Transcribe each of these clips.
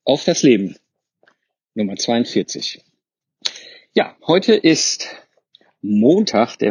auf das Leben, Nummer 42. Ja, heute ist Montag, der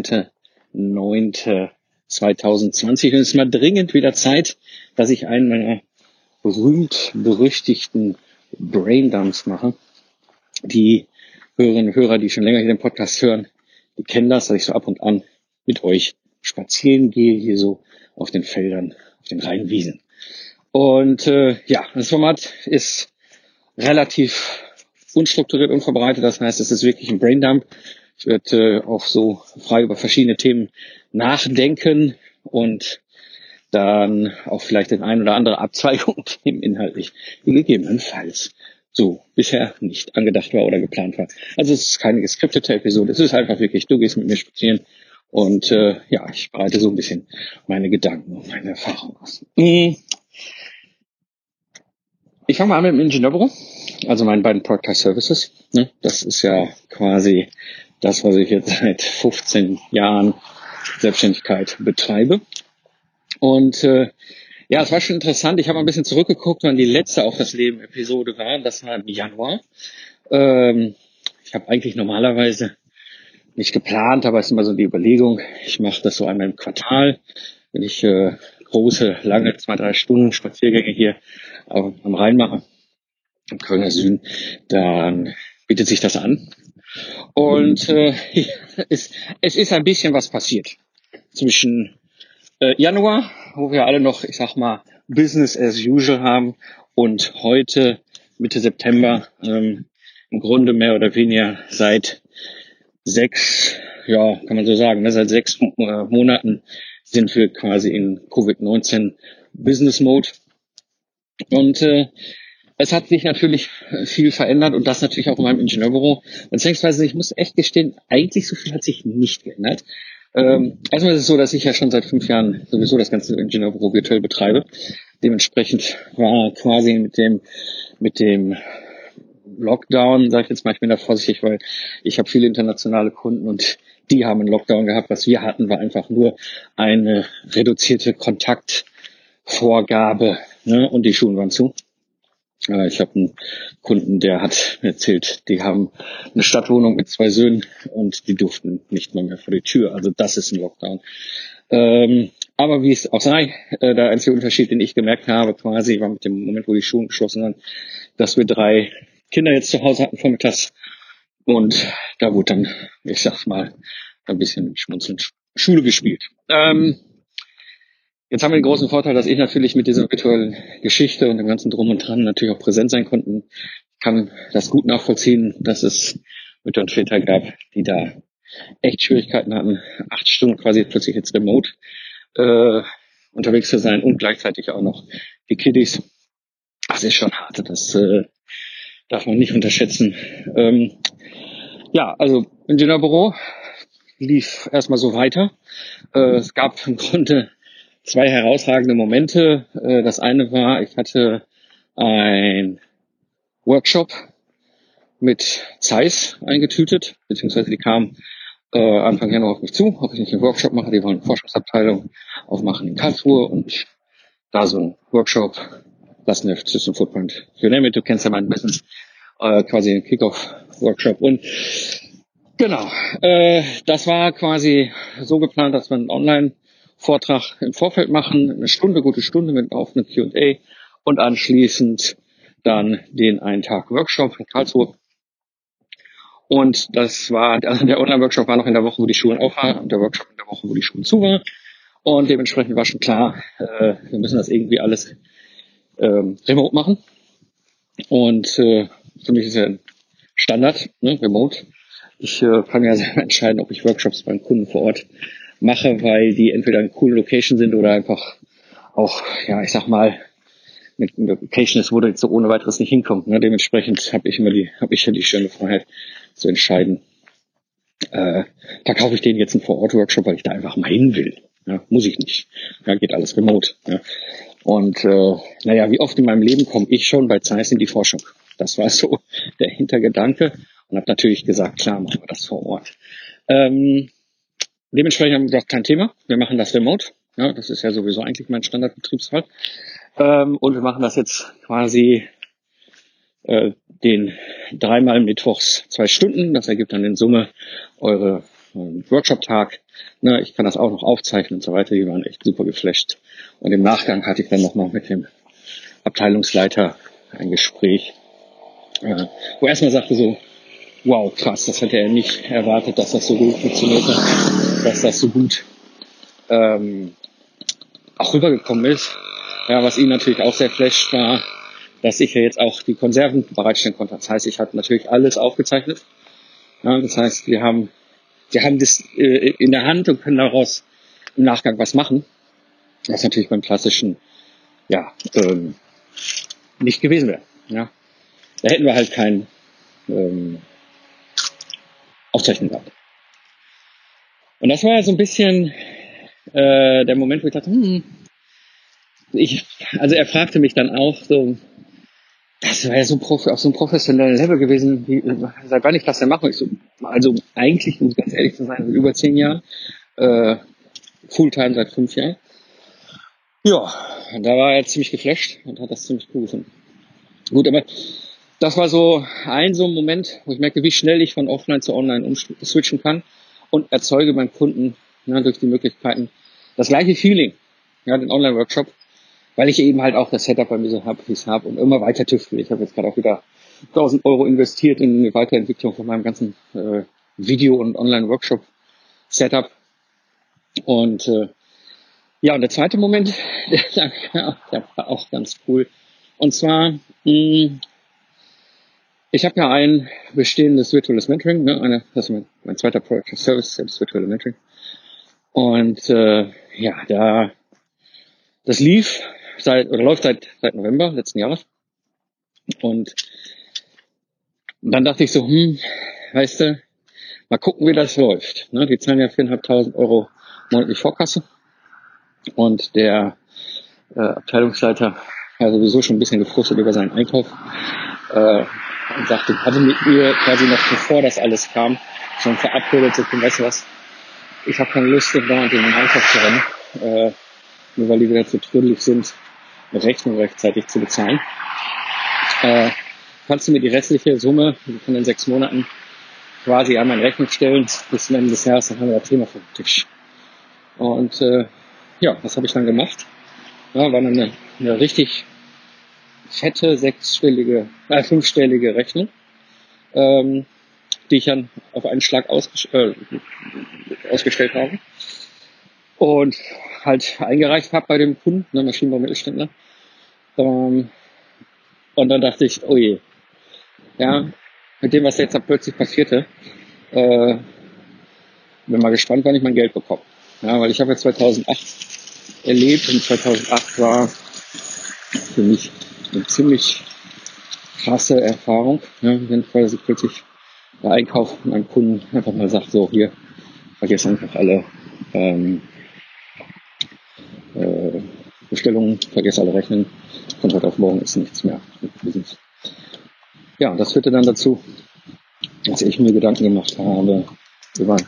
14.09.2020 und es ist mal dringend wieder Zeit, dass ich einen meiner berühmt-berüchtigten Braindumps mache. Die Hörerinnen und Hörer, die schon länger hier den Podcast hören, die kennen das, dass ich so ab und an mit euch spazieren gehe, hier so auf den Feldern, auf den Rheinwiesen. Und das Format ist relativ unstrukturiert, unvorbereitet. Das heißt, es ist wirklich ein Braindump. Ich werde auch so frei über verschiedene Themen nachdenken und dann auch vielleicht den ein oder andere Abzweigung themeninhaltlich, die gegebenenfalls so bisher nicht angedacht war oder geplant war. Also es ist keine geskriptete Episode. Es ist einfach wirklich, du gehst mit mir spazieren und ich bereite so ein bisschen meine Gedanken und meine Erfahrungen aus. Ich fange mal an mit dem Ingenieurbüro, also meinen beiden Podcast Services. Das ist ja quasi das, was ich jetzt seit 15 Jahren Selbstständigkeit betreibe. Und es war schon interessant. Ich habe ein bisschen zurückgeguckt, wann die letzte Auf das Leben Episode war. Das war im Januar. Ich habe eigentlich normalerweise nicht geplant, aber es ist immer so die Überlegung. Ich mache das so einmal im Quartal, wenn ich große, lange 2-3 Stunden Spaziergänge hier am Rhein mache, im Kölner Süden, dann bietet sich das an. Und es ist ein bisschen was passiert zwischen Januar, wo wir alle noch, ich sag mal, Business as usual haben, und heute, Mitte September, im Grunde mehr oder weniger seit 6 Monaten sind wir quasi in Covid-19 Business Mode. Und es hat sich natürlich viel verändert und das natürlich auch in meinem Ingenieurbüro. Beziehungsweise ich muss echt gestehen, eigentlich so viel hat sich nicht geändert. Erstmal ist es so, dass ich ja schon seit 5 Jahren sowieso das ganze Ingenieurbüro virtuell betreibe. Dementsprechend war quasi mit dem Lockdown, sage ich jetzt mal, ich bin da vorsichtig, weil ich habe viele internationale Kunden und die haben einen Lockdown gehabt. Was wir hatten, war einfach nur eine reduzierte Kontaktvorgabe, und die Schulen waren zu. Ich habe einen Kunden, der hat mir erzählt, die haben eine Stadtwohnung mit 2 Söhnen und die durften nicht mehr vor die Tür. Also das ist ein Lockdown. Aber wie es auch sei, der einzige Unterschied, den ich gemerkt habe, quasi war mit dem Moment, wo die Schulen geschlossen waren, dass wir 3 Kinder jetzt zu Hause hatten vormittags. Und da wurde dann, ich sag's mal, ein bisschen schmunzelnd Schule gespielt. Jetzt haben wir den großen Vorteil, dass ich natürlich mit dieser virtuellen Geschichte und dem ganzen Drum und Dran natürlich auch präsent sein konnte. Ich kann das gut nachvollziehen, dass es Mütter und Väter gab, die da echt Schwierigkeiten hatten, 8 Stunden quasi plötzlich jetzt remote unterwegs zu sein und gleichzeitig auch noch die Kiddies. Das ist schon hart, das darf man nicht unterschätzen. Also Ingenieurbüro lief erstmal so weiter. Es gab im Grunde 2 herausragende Momente. Das eine war, ich hatte ein Workshop mit Zeiss eingetütet, beziehungsweise die kamen Anfang Januar auf mich zu, ob ich nicht einen Workshop mache. Die wollen eine Forschungsabteilung aufmachen in Karlsruhe und da so ein Workshop, lassen wir System Footprint, you name it, du kennst ja mein Business, quasi ein Kick-Off-Workshop. Und genau, das war quasi so geplant, dass wir einen Online-Vortrag im Vorfeld machen, eine gute Stunde mit einer offenen Q&A und anschließend dann den einen Tag Workshop in Karlsruhe. Und das war, also der Online-Workshop war noch in der Woche, wo die Schulen auf waren, und der Workshop in der Woche, wo die Schulen zu waren. Und dementsprechend war schon klar, wir müssen das irgendwie alles remote machen. Und für mich ist ja ein Standard, remote. Ich kann ja selber entscheiden, ob ich Workshops beim Kunden vor Ort mache, weil die entweder in coolen Location sind oder einfach auch, ich sag mal, mit Location ist, wo du jetzt so ohne weiteres nicht hinkommt. Dementsprechend habe ich ja die schöne Freiheit zu entscheiden. Da kaufe ich denen jetzt einen Vor-Ort-Workshop, weil ich da einfach mal hin will. Muss ich nicht. Geht alles remote. Und wie oft in meinem Leben komme ich schon bei Zeiss in die Forschung. Das war so der Hintergedanke und habe natürlich gesagt, klar, machen wir das vor Ort. Dementsprechend haben wir gesagt, kein Thema. Wir machen das remote. Das ist ja sowieso eigentlich mein Standardbetriebsfall. Und wir machen das jetzt quasi den dreimal mittwochs 2 Stunden. Das ergibt dann in Summe eure Workshop-Tag. Ne, ich kann das auch noch aufzeichnen und so weiter. Die waren echt super geflasht. Und im Nachgang hatte ich dann nochmal mit dem Abteilungsleiter ein Gespräch, wo er erstmal sagte so, wow, krass, das hätte er nicht erwartet, dass das so gut funktioniert hat, dass das so gut auch rübergekommen ist. Ja, was ihn natürlich auch sehr flasht war, dass ich ja jetzt auch die Konserven bereitstellen konnte. Das heißt, ich habe natürlich alles aufgezeichnet. Ja, das heißt, wir haben das in der Hand und können daraus im Nachgang was machen. Was natürlich beim klassischen nicht gewesen wäre. Ja. Da hätten wir halt kein Aufzeichnen gehabt. Und das war so ein bisschen der Moment, wo ich dachte, also er fragte mich dann auch so, das wäre ja so auf so einem professionellen Level gewesen, seit wann ich das denn mache. Ich so, also eigentlich, um ganz ehrlich zu sein, über 10 Jahren, Fulltime seit 5 Jahren. Ja, und da war er ziemlich geflasht und hat das ziemlich cool gefunden. Gut, aber das war so ein Moment, wo ich merke, wie schnell ich von Offline zu Online umswitchen kann und erzeuge beim Kunden durch die Möglichkeiten das gleiche Feeling, den Online-Workshop, weil ich eben halt auch das Setup bei mir so habe, wie ich es habe und immer weiter tüftel. Ich habe jetzt gerade auch wieder 1.000 Euro investiert in die Weiterentwicklung von meinem ganzen Video- und Online-Workshop-Setup. Und und der zweite Moment, der war auch ganz cool. Und zwar, ich habe ja ein bestehendes virtuelles Mentoring, das ist mein zweiter Project of Service, das virtuelle Mentoring. Und das läuft seit November letzten Jahres. Und dann dachte ich so, weißt du, mal gucken, wie das läuft. Ne? Die zahlen ja 4.500 Euro monatlich Vorkasse. Und der Abteilungsleiter war sowieso schon ein bisschen gefrustet über seinen Einkauf. Und hatte mit mir quasi noch bevor das alles kam, schon verabredet, so, weißt du was, ich habe keine Lust, dauernd in den Einkauf zu rennen, nur weil die wieder zu trödelig sind, eine Rechnung rechtzeitig zu bezahlen. Kannst du mir die restliche Summe von den 6 Monaten quasi einmal in Rechnung stellen, bis zum Ende des Jahres, dann haben wir das Thema vom Tisch. Und das habe ich dann gemacht. Ja, war dann eine richtig fette 5-stellige Rechnung, die ich dann auf einen Schlag ausgestellt habe und halt eingereicht habe bei dem Kunden, Maschinenbau-Mittelständler. Und dann dachte ich, oh je, ja, mit dem, was jetzt da plötzlich passierte, bin mal gespannt, wann ich mein Geld bekomme. Ja, weil ich habe ja 2008 erlebt und 2008 war für mich eine ziemlich krasse Erfahrung, wenn quasi plötzlich der Einkauf von einem Kunden einfach mal sagt, so hier, vergiss einfach alle Bestellungen, vergiss alle Rechnungen, von heute auf morgen ist nichts mehr mit Business. Ja, das führte dann dazu, dass ich mir Gedanken gemacht habe über,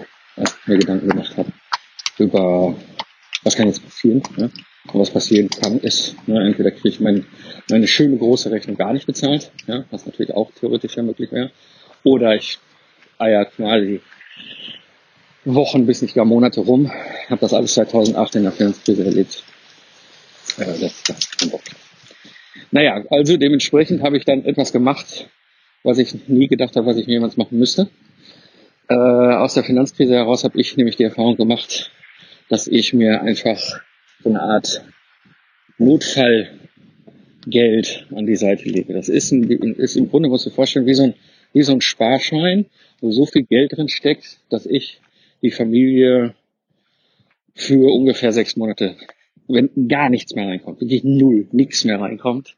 was kann jetzt passieren. Ne? Und was passieren kann, ist, entweder kriege ich meine schöne große Rechnung gar nicht bezahlt, was natürlich auch theoretisch ja möglich wäre, oder ich eier quasi Wochen bis nicht gar Monate rum. Ich habe das alles 2008 in der Finanzkrise erlebt. Das kein Bock. Naja, also dementsprechend habe ich dann etwas gemacht, was ich nie gedacht habe, was ich jemals machen müsste. Aus der Finanzkrise heraus habe ich nämlich die Erfahrung gemacht, dass ich mir einfach so eine Art Notfallgeld an die Seite lege. Das ist im Grunde, musst du dir vorstellen, wie so ein Sparschwein, wo so viel Geld drin steckt, dass ich die Familie für ungefähr 6 Monate, wenn gar nichts mehr reinkommt, wirklich nichts mehr reinkommt,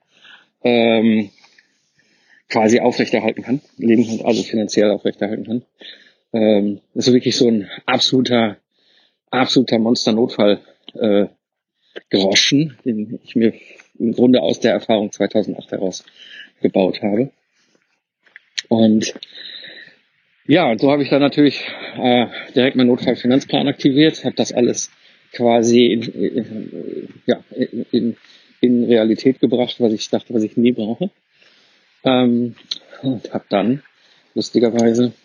quasi aufrechterhalten kann, Leben halt also finanziell aufrechterhalten kann. Das ist wirklich so ein absoluter Monster-Notfall Groschen, den ich mir im Grunde aus der Erfahrung 2008 heraus gebaut habe. Und so habe ich dann natürlich direkt meinen Notfallfinanzplan aktiviert, habe das alles quasi in Realität gebracht, was ich dachte, was ich nie brauche. Und habe dann lustigerweise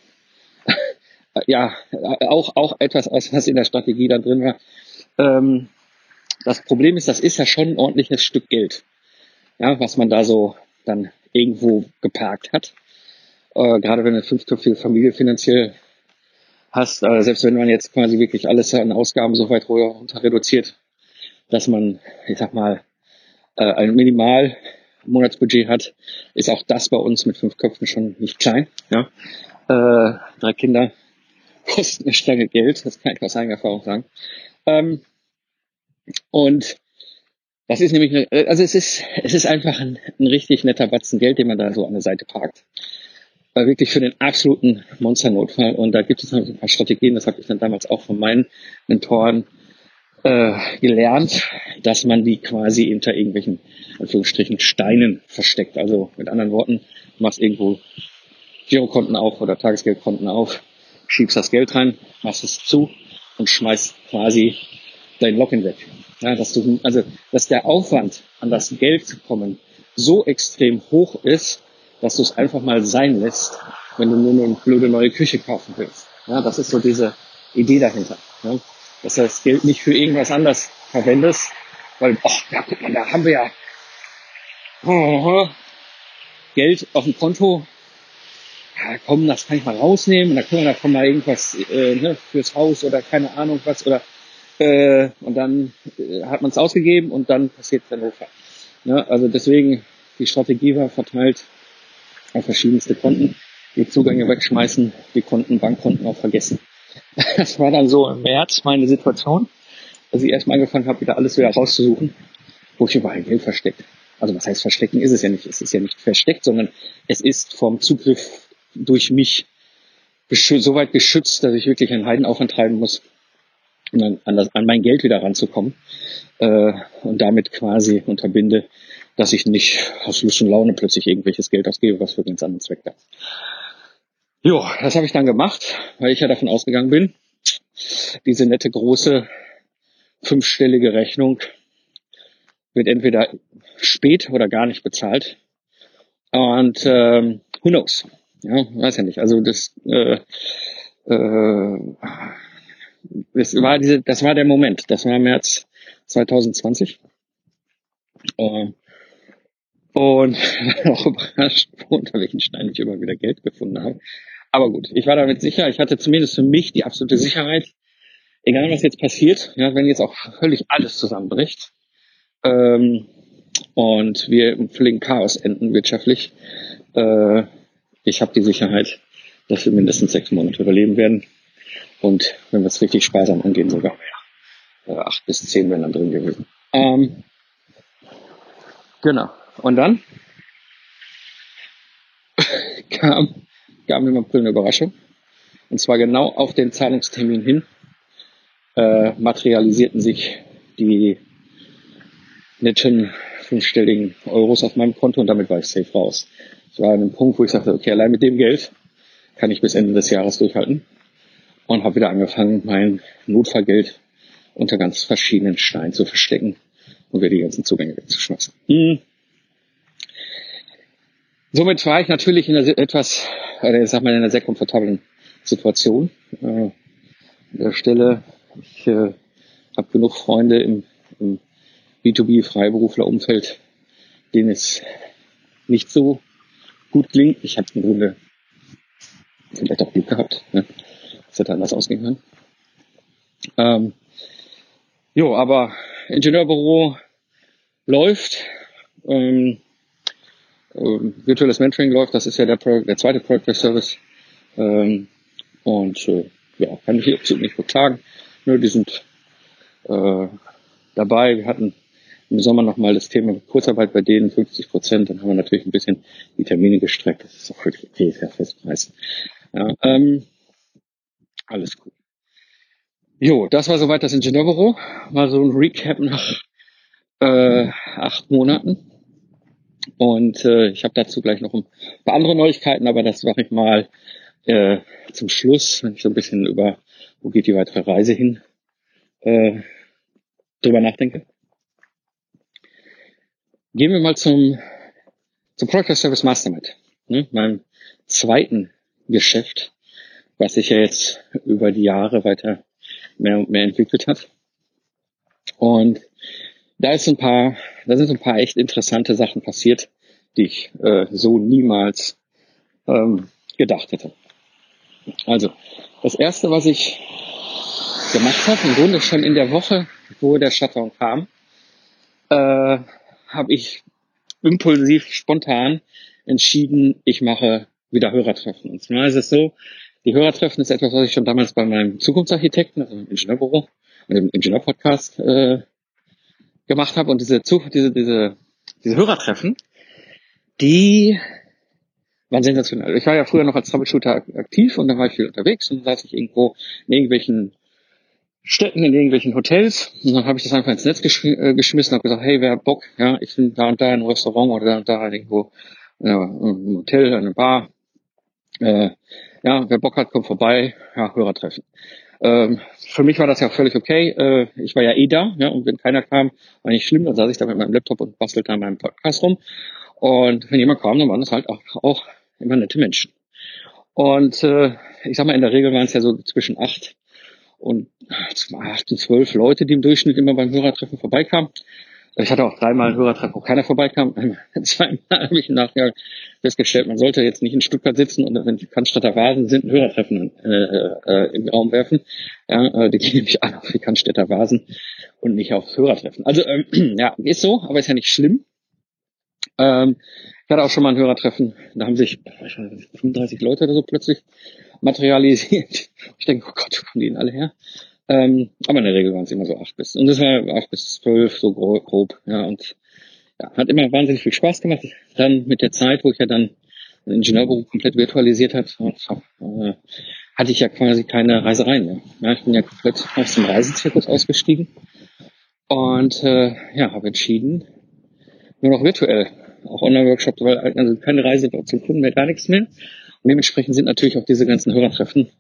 auch etwas, was in der Strategie da drin war. Das Problem ist, das ist ja schon ein ordentliches Stück Geld, ja, was man da so dann irgendwo geparkt hat. Gerade wenn du eine fünfköpfige Familie finanziell hast, selbst wenn man jetzt quasi wirklich alles an Ausgaben so weit runter reduziert, dass man, ich sag mal, ein Minimal-Monatsbudget hat, ist auch das bei uns mit 5 Köpfen schon nicht klein. Ja? 3 Kinder kosten eine Stange Geld, das kann ich aus eigener Erfahrung sagen. Und das ist nämlich, also es ist einfach ein richtig netter Batzen Geld, den man da so an der Seite parkt. Wirklich für den absoluten Monsternotfall. Und da gibt es noch ein paar Strategien, das habe ich dann damals auch von meinen Mentoren gelernt, dass man die quasi hinter irgendwelchen, Anführungsstrichen, Steinen versteckt. Also mit anderen Worten, du machst irgendwo Girokonten auf oder Tagesgeldkonten auf, schiebst das Geld rein, machst es zu und schmeißt quasi dein Login weg. Ja, dass der Aufwand, an das Geld zu kommen, so extrem hoch ist, dass du es einfach mal sein lässt, wenn du nur eine blöde neue Küche kaufen willst. Ja, das ist so diese Idee dahinter. Ja, dass du das Geld nicht für irgendwas anderes verwendest, weil, ja, guck mal, da haben wir ja Geld auf dem Konto. Ja, komm, das kann ich mal rausnehmen, und dann können wir davon mal irgendwas fürs Haus oder keine Ahnung was oder und dann hat man es ausgegeben und dann passiert der Notfall. Ja, also deswegen, die Strategie war verteilt auf verschiedenste Konten, die Zugänge wegschmeißen, die Bankkonten auch vergessen. Das war dann so im März meine Situation, als ich erstmal angefangen habe, wieder rauszusuchen, wo ich überall Geld versteckt. Also was heißt verstecken, ist es ja nicht. Es ist ja nicht versteckt, sondern es ist vom Zugriff durch mich so weit geschützt, dass ich wirklich einen Heidenaufwand treiben muss, um an mein Geld wieder ranzukommen, und damit quasi unterbinde, dass ich nicht aus Lust und Laune plötzlich irgendwelches Geld ausgebe, was für einen ganz anderen Zweck da ist. Jo, das habe ich dann gemacht, weil ich ja davon ausgegangen bin, diese nette große 5-stellige Rechnung wird entweder spät oder gar nicht bezahlt. Und who knows? Ja, weiß ja nicht. Also das war der Moment. Das war März 2020. Und auch überrascht, unter welchen Steinen ich immer wieder Geld gefunden habe. Aber gut, ich war damit sicher. Ich hatte zumindest für mich die absolute Sicherheit, egal was jetzt passiert, ja, wenn jetzt auch völlig alles zusammenbricht, und wir im völligen Chaos enden wirtschaftlich, ich habe die Sicherheit, dass wir mindestens 6 Monate überleben werden. Und wenn wir es richtig sparsam angehen, sogar mehr. 8 bis 10 wären dann drin gewesen. Genau. Und dann kam im April eine Überraschung. Und zwar genau auf den Zahlungstermin hin materialisierten sich die netten 5-stelligen Euros auf meinem Konto und damit war ich safe raus. Es war an einem Punkt, wo ich sagte, okay, allein mit dem Geld kann ich bis Ende des Jahres durchhalten, und habe wieder angefangen, mein Notfallgeld unter ganz verschiedenen Steinen zu verstecken und wieder die ganzen Zugänge wegzuschmeißen. Somit war ich natürlich in einer sehr komfortablen Situation. An der Stelle, ich habe genug Freunde im B2B-Freiberufler-Umfeld, denen es nicht so gut klingt. Ich habe im Grunde vielleicht auch Glück gehabt, ne? Das hätte anders ausgehen können. Aber Ingenieurbüro läuft, virtuelles Mentoring läuft, das ist ja der zweite Project Service, kann mich absolut nicht beklagen. Nur die sind dabei. Wir hatten im Sommer nochmal das Thema Kurzarbeit bei denen, 50%. Dann haben wir natürlich ein bisschen die Termine gestreckt. Das ist auch völlig okay, ist ja Festpreis. Ja, alles gut. Jo, das war soweit das Ingenieurbüro. War so ein Recap nach 8 Monaten. Und ich habe dazu gleich noch ein paar andere Neuigkeiten, aber das mache ich mal zum Schluss, wenn ich so ein bisschen über, wo geht die weitere Reise hin, drüber nachdenke. Gehen wir mal zum zum Product as Service Mastermind, ne, meinem zweiten Geschäft, was sich ja jetzt über die Jahre weiter mehr und mehr entwickelt hat. Und da sind so ein paar echt interessante Sachen passiert, die ich so niemals gedacht hätte. Also, das erste, was ich gemacht habe, im Grunde schon in der Woche, wo der Shutdown kam, habe ich impulsiv, spontan entschieden, ich mache wieder Hörertreffen. Und zwar ist es so, die Hörertreffen ist etwas, was ich schon damals bei meinem Zukunftsarchitekten, also im Ingenieurbüro und im Ingenieurpodcast gemacht habe. Und diese Hörertreffen, die waren sensationell. Ich war ja früher noch als Troubleshooter aktiv und dann war ich viel unterwegs und dann saß ich irgendwo in irgendwelchen Städten, in irgendwelchen Hotels und dann habe ich das einfach ins Netz geschmissen und habe gesagt, hey, wer hat Bock? Ja, ich bin da und da in einem Restaurant oder da und da irgendwo im Hotel, in einer Bar. Ja, wer Bock hat, kommt vorbei. Ja, Hörertreffen. Für mich war das ja völlig okay. Ich war ja eh da, ja, und wenn keiner kam, war nicht schlimm. Dann saß ich da mit meinem Laptop und bastelte an meinem Podcast rum. Und wenn jemand kam, dann waren das halt auch immer nette Menschen. Und ich sag mal, in der Regel waren es ja so zwischen 8 und 12 Leute, die im Durchschnitt immer beim Hörertreffen vorbeikamen. Ich hatte auch 3-mal ein Hörertreffen, wo keiner vorbeikam. 2-mal habe ich nachher festgestellt, man sollte jetzt nicht in Stuttgart sitzen und wenn die Cannstatter Vasen sind, ein Hörertreffen im Raum werfen. Ja, die gehen nämlich alle auf die Cannstatter Vasen und nicht aufs Hörertreffen. Also ja, ist so, aber ist ja nicht schlimm. Ich hatte auch schon mal ein Hörertreffen, da haben sich 35 Leute oder so plötzlich materialisiert. Ich denke, oh Gott, wo kommen die denn alle her? Aber in der Regel waren es immer so 8 bis 12, so grob, ja, und ja, hat immer wahnsinnig viel Spaß gemacht. Dann mit der Zeit, wo ich ja dann ein Ingenieurbüro komplett virtualisiert hatte ich ja quasi keine Reisereien mehr. Ja, ich bin ja komplett aus dem Reisezirkus ausgestiegen und ja, habe entschieden, nur noch virtuell, auch Online-Workshops, weil also keine Reise zum Kunden mehr, gar nichts mehr. Und dementsprechend sind natürlich auch diese ganzen Hörertreffen,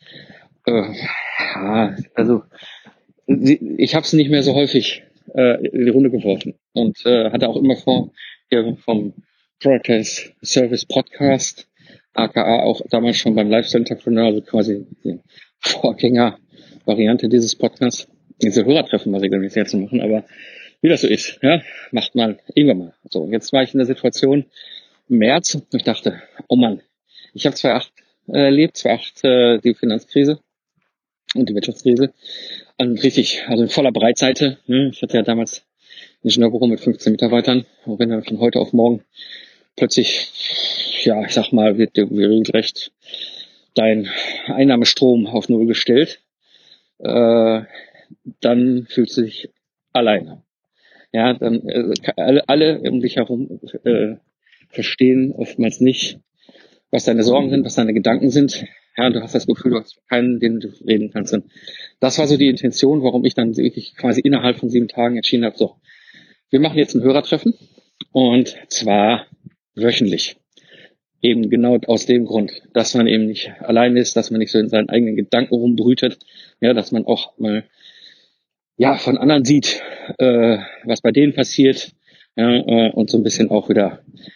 ja, also ich habe es nicht mehr so häufig in die Runde geworfen und hatte auch immer vor, hier vom Product as Service Podcast, aka auch damals schon beim Lifestyle Entrepreneur, also quasi die Vorgänger-Variante dieses Podcasts, diese Hörertreffen mal regelmäßig zu machen, aber wie das so ist, ja, macht man irgendwann mal. So, jetzt war ich in der Situation im März und ich dachte, oh Mann, ich habe 2008 erlebt, 2008 die Finanzkrise und die Wirtschaftskrise. Und richtig, also in voller Breitseite. Ne? Ich hatte ja damals ein Ingenieurbüro mit 15 Mitarbeitern. Und wenn dann von heute auf morgen plötzlich, ja, ich sag mal, wird regelrecht dein Einnahmestrom auf Null gestellt, dann fühlst du dich alleine. Ja, dann alle um dich herum verstehen oftmals nicht, was deine Sorgen sind, was deine Gedanken sind. Ja, du hast das Gefühl, du hast keinen, den du reden kannst. Und das war so die Intention, warum ich dann wirklich quasi innerhalb von 7 Tagen entschieden habe, so, wir machen jetzt ein Hörertreffen und zwar wöchentlich. Eben genau aus dem Grund, dass man eben nicht allein ist, dass man nicht so in seinen eigenen Gedanken rumbrütet, ja, dass man auch mal ja von anderen sieht, was bei denen passiert, ja, und so ein bisschen auch wieder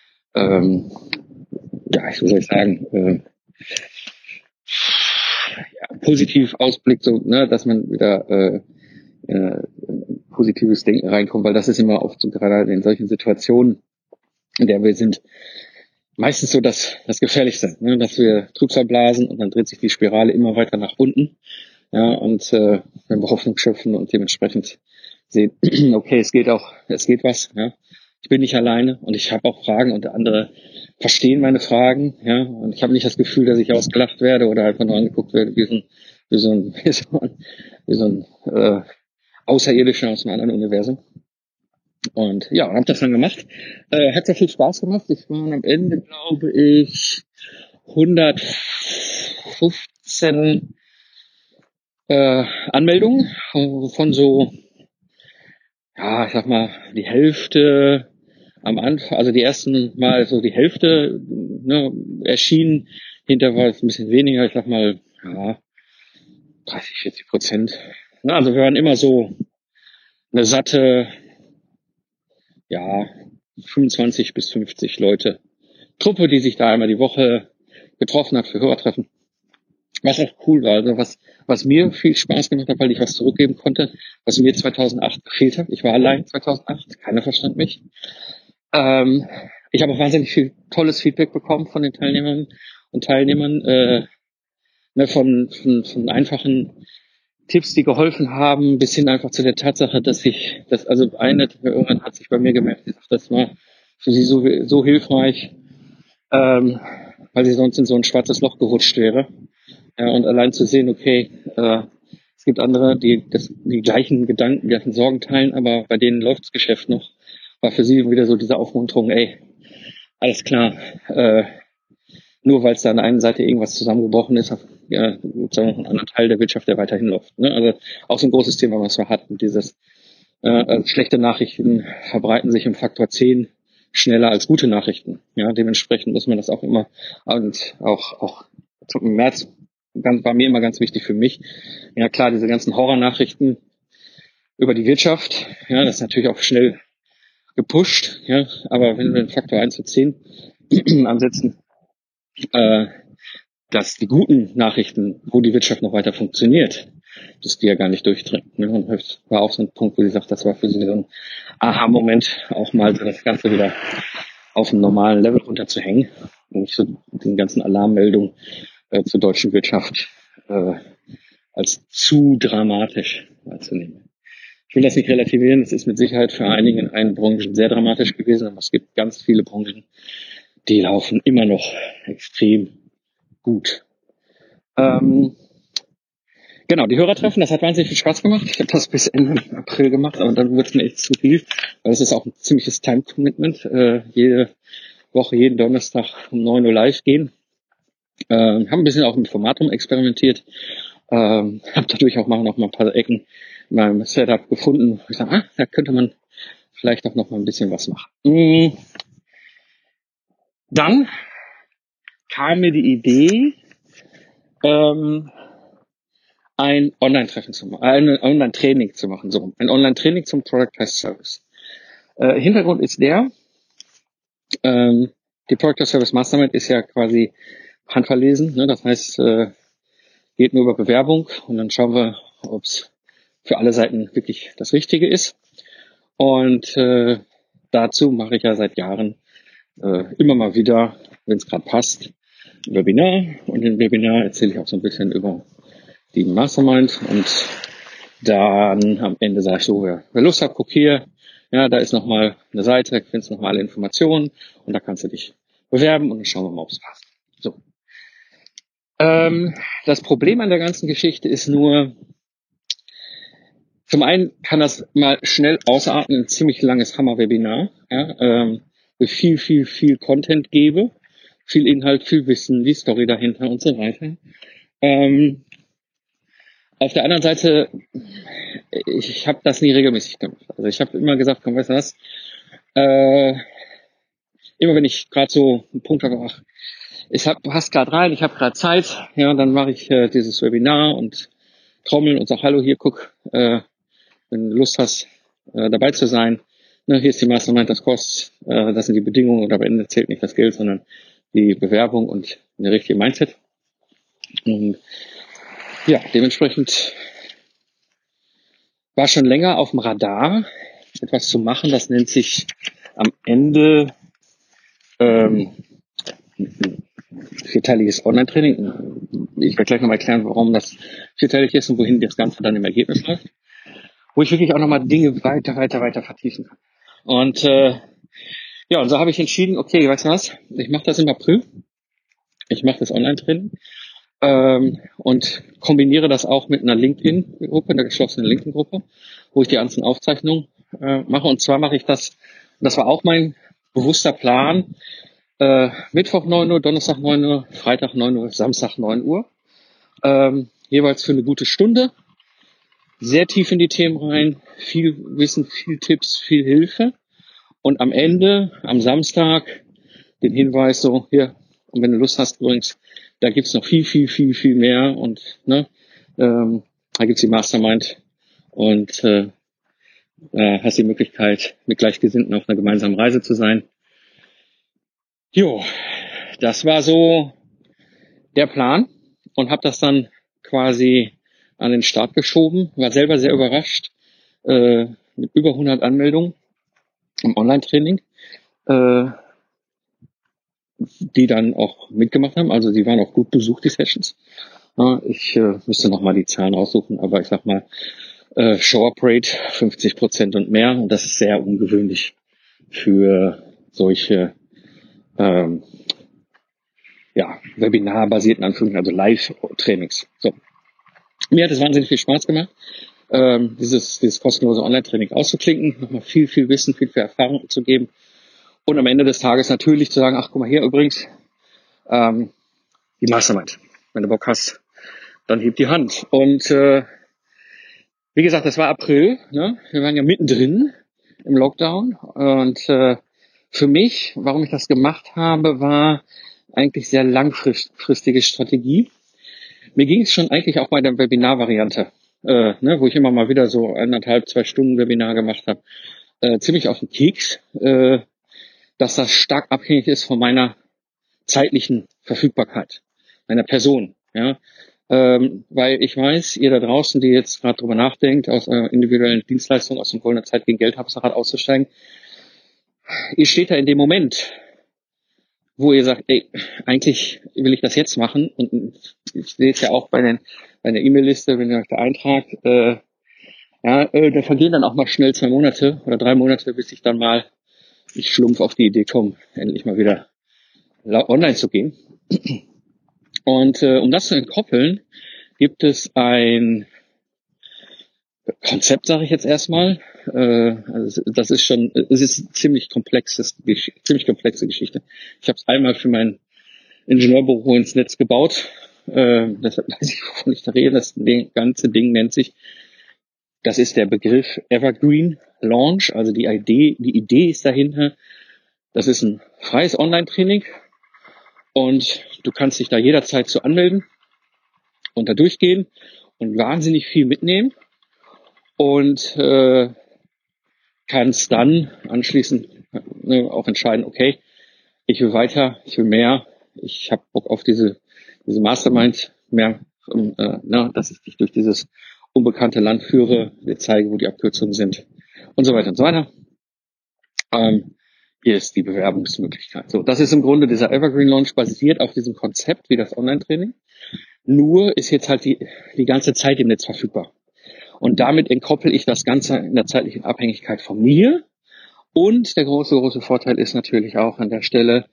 ja, wie soll ich sagen, ja, positiv Ausblick, so, ne, dass man wieder positives Denken reinkommt, weil das ist immer oft so gerade in solchen Situationen, in der wir sind, meistens so das Gefährlichste, ne, dass wir Trübsal blasen und dann dreht sich die Spirale immer weiter nach unten, ja, und wenn wir Hoffnung schöpfen und dementsprechend sehen, okay, es geht was, ja. Ich bin nicht alleine und ich habe auch Fragen und andere verstehen meine Fragen, ja, und ich habe nicht das Gefühl, dass ich ausgelacht werde oder einfach nur angeguckt werde wie so ein Außerirdischer aus einem anderen Universum. Und ja, habe das dann gemacht. Hat sehr viel Spaß gemacht. Ich war am Ende, glaube ich, 115 Anmeldungen, wovon so, ja, ich sag mal, die Hälfte am Anfang, also die ersten Mal so die Hälfte, ne, erschienen. Hinterher war es ein bisschen weniger, ich sag mal, ja, 30-40%. Na, also wir waren immer so eine satte, ja, 25 bis 50 Leute Truppe, die sich da einmal die Woche getroffen hat für Hörertreffen. Was auch cool war, also was mir viel Spaß gemacht hat, weil ich was zurückgeben konnte, was mir 2008 gefehlt hat. Ich war allein 2008, keiner verstand mich. Ich habe auch wahnsinnig viel tolles Feedback bekommen von den Teilnehmern und Teilnehmern, von einfachen Tipps, die geholfen haben, bis hin einfach zu der Tatsache, also eine Hörerin hat sich bei mir gemerkt, die sagt, das war für sie so hilfreich, weil sie sonst in so ein schwarzes Loch gerutscht wäre. Und allein zu sehen, okay, es gibt andere, die die gleichen Gedanken, die gleichen Sorgen teilen, aber bei denen läuft das Geschäft noch, war für sie wieder so diese Aufmunterung, ey, alles klar, nur weil es da an der einen Seite irgendwas zusammengebrochen ist, gibt es auch noch einen anderen Teil der Wirtschaft, der weiterhin läuft. Ne? Also auch so ein großes Thema, was wir hatten, schlechte Nachrichten verbreiten sich im Faktor 10 schneller als gute Nachrichten. Ja, dementsprechend muss man das auch immer, und auch im März war mir immer ganz wichtig für mich. Ja klar, diese ganzen Horrornachrichten über die Wirtschaft, ja, das ist natürlich auch schnell gepusht, ja, aber wenn wir den Faktor 1 zu 10 ansetzen, dass die guten Nachrichten, wo die Wirtschaft noch weiter funktioniert, dass die ja gar nicht durchdringen. Und das war auch so ein Punkt, wo sie sagt, das war für sie so ein Aha-Moment, auch mal so das Ganze wieder auf einem normalen Level runterzuhängen und nicht so den ganzen Alarmmeldungen zur deutschen Wirtschaft als zu dramatisch wahrzunehmen. Ich will das nicht relativieren, es ist mit Sicherheit für einige in einen Branchen sehr dramatisch gewesen, aber es gibt ganz viele Branchen, die laufen immer noch extrem gut. Genau, die Hörertreffen, das hat wahnsinnig viel Spaß gemacht. Ich habe das bis Ende April gemacht, aber dann wurde es mir echt zu viel, weil es ist auch ein ziemliches Time-Commitment. Jede Woche, jeden Donnerstag um 9 Uhr live gehen. Haben ein bisschen auch mit Format experimentiert. Habe dadurch auch noch mal ein paar Ecken in meinem Setup gefunden. Ich sage, da könnte man vielleicht auch noch mal ein bisschen was machen. Dann kam mir die Idee, ein Online-Treffen zu machen, ein Online-Training zu machen, so ein Online-Training zum Product Test Service. Hintergrund ist die Product Test Service Mastermind ist ja quasi handverlesen, ne? Das heißt, geht nur über Bewerbung und dann schauen wir, ob es für alle Seiten wirklich das Richtige ist. Und dazu mache ich ja seit Jahren immer mal wieder, wenn es gerade passt, ein Webinar. Und im Webinar erzähle ich auch so ein bisschen über die Mastermind und dann am Ende sage ich so, wer Lust hat, guck hier, ja, da ist nochmal eine Seite, da findest du nochmal alle Informationen und da kannst du dich bewerben und dann schauen wir mal, ob es passt. So. Das Problem an der ganzen Geschichte ist nur, zum einen kann das mal schnell ausarten, ein ziemlich langes Hammer-Webinar, ja, wo ich viel Content gebe, viel Inhalt, viel Wissen, die Story dahinter und so weiter. Auf der anderen Seite, ich habe das nie regelmäßig gemacht. Also ich habe immer gesagt, komm, weißt du was, immer wenn ich gerade so einen Punkt habe, passt gerade rein, ich habe gerade Zeit, ja, dann mache ich dieses Webinar und trommeln und sag, hallo, hier, guck, wenn du Lust hast, dabei zu sein, ne, hier ist die Mastermind, das kostet, das sind die Bedingungen und am Ende zählt nicht das Geld, sondern die Bewerbung und eine richtige Mindset. Und ja, dementsprechend war schon länger auf dem Radar, etwas zu machen, das nennt sich am Ende vierteiliges Online-Training. Ich werde gleich nochmal erklären, warum das vierteilig ist und wohin das Ganze dann im Ergebnis läuft. Wo ich wirklich auch nochmal Dinge weiter vertiefen kann. Und und so habe ich entschieden, okay, weißt du was, ich mache das im April. Ich mache das Online-Training und kombiniere das auch mit einer LinkedIn-Gruppe, einer geschlossenen LinkedIn-Gruppe, wo ich die ganzen Aufzeichnungen mache. Und zwar mache ich das, das war auch mein bewusster Plan, Mittwoch 9 Uhr, Donnerstag 9 Uhr, Freitag 9 Uhr, Samstag 9 Uhr. Jeweils für eine gute Stunde. Sehr tief in die Themen rein, viel Wissen, viel Tipps, viel Hilfe. Und am Ende, am Samstag, den Hinweis so, hier, und wenn du Lust hast übrigens, da gibt's noch viel mehr. Und da gibt's die Mastermind. Und hast die Möglichkeit, mit Gleichgesinnten auf einer gemeinsamen Reise zu sein. Jo, das war so der Plan und habe das dann quasi an den Start geschoben. War selber sehr überrascht mit über 100 Anmeldungen im Online-Training, die dann auch mitgemacht haben. Also die waren auch gut besucht, die Sessions. Ich müsste nochmal die Zahlen raussuchen, aber ich sag mal, Show-Up-Rate 50% und mehr. Und das ist sehr ungewöhnlich für solche Webinar-basierten Anführungszeichen, also Live-Trainings. So. Mir hat es wahnsinnig viel Spaß gemacht, dieses kostenlose Online-Training auszuklinken, nochmal viel Wissen, viel Erfahrung zu geben und am Ende des Tages natürlich zu sagen, ach guck mal hier übrigens, die Mastermind. Wenn du Bock hast, dann heb die Hand. Und wie gesagt, das war April, ne? Wir waren ja mittendrin im Lockdown und für mich, warum ich das gemacht habe, war eigentlich sehr langfristige Strategie. Mir ging es schon eigentlich auch bei der Webinar-Variante, wo ich immer mal wieder so 1,5-2 Stunden Webinar gemacht habe, ziemlich auf den Keks, dass das stark abhängig ist von meiner zeitlichen Verfügbarkeit, meiner Person. Ja, weil ich weiß, ihr da draußen, die jetzt gerade drüber nachdenkt, aus eurer individuellen Dienstleistung, aus dem goldenen Zeit gegen Geld Hamsterrad auszusteigen, ihr steht da in dem Moment, wo ihr sagt, ey, eigentlich will ich das jetzt machen, und ich sehe es ja auch bei der E-Mail-Liste, wenn ihr euch da eintragt, da vergehen dann auch mal schnell 2 Monate oder 3 Monate, bis ich schlumpf auf die Idee komme, endlich mal wieder online zu gehen. Und um das zu entkoppeln, gibt es ein Konzept, sage ich jetzt erstmal. Also das ist schon, es ist ziemlich komplexe Geschichte. Ich habe es einmal für mein Ingenieurbüro ins Netz gebaut. Deshalb weiß ich, wovon ich da rede. Das ganze Ding nennt sich, das ist der Begriff Evergreen Launch. Also die Idee ist dahinter. Das ist ein freies Online-Training und du kannst dich da jederzeit zu anmelden und da durchgehen und wahnsinnig viel mitnehmen und kannst dann anschließend auch entscheiden, okay, ich will weiter, ich will mehr, ich habe Bock auf diese Mastermind mehr, dass ich dich durch dieses unbekannte Land führe, dir zeige, wo die Abkürzungen sind und so weiter und so weiter. Hier ist die Bewerbungsmöglichkeit. So, das ist im Grunde dieser Evergreen Launch, basiert auf diesem Konzept wie das Online-Training. Nur ist jetzt halt die ganze Zeit im Netz verfügbar. Und damit entkoppel ich das Ganze in der zeitlichen Abhängigkeit von mir. Und der große Vorteil ist natürlich auch an der Stelle,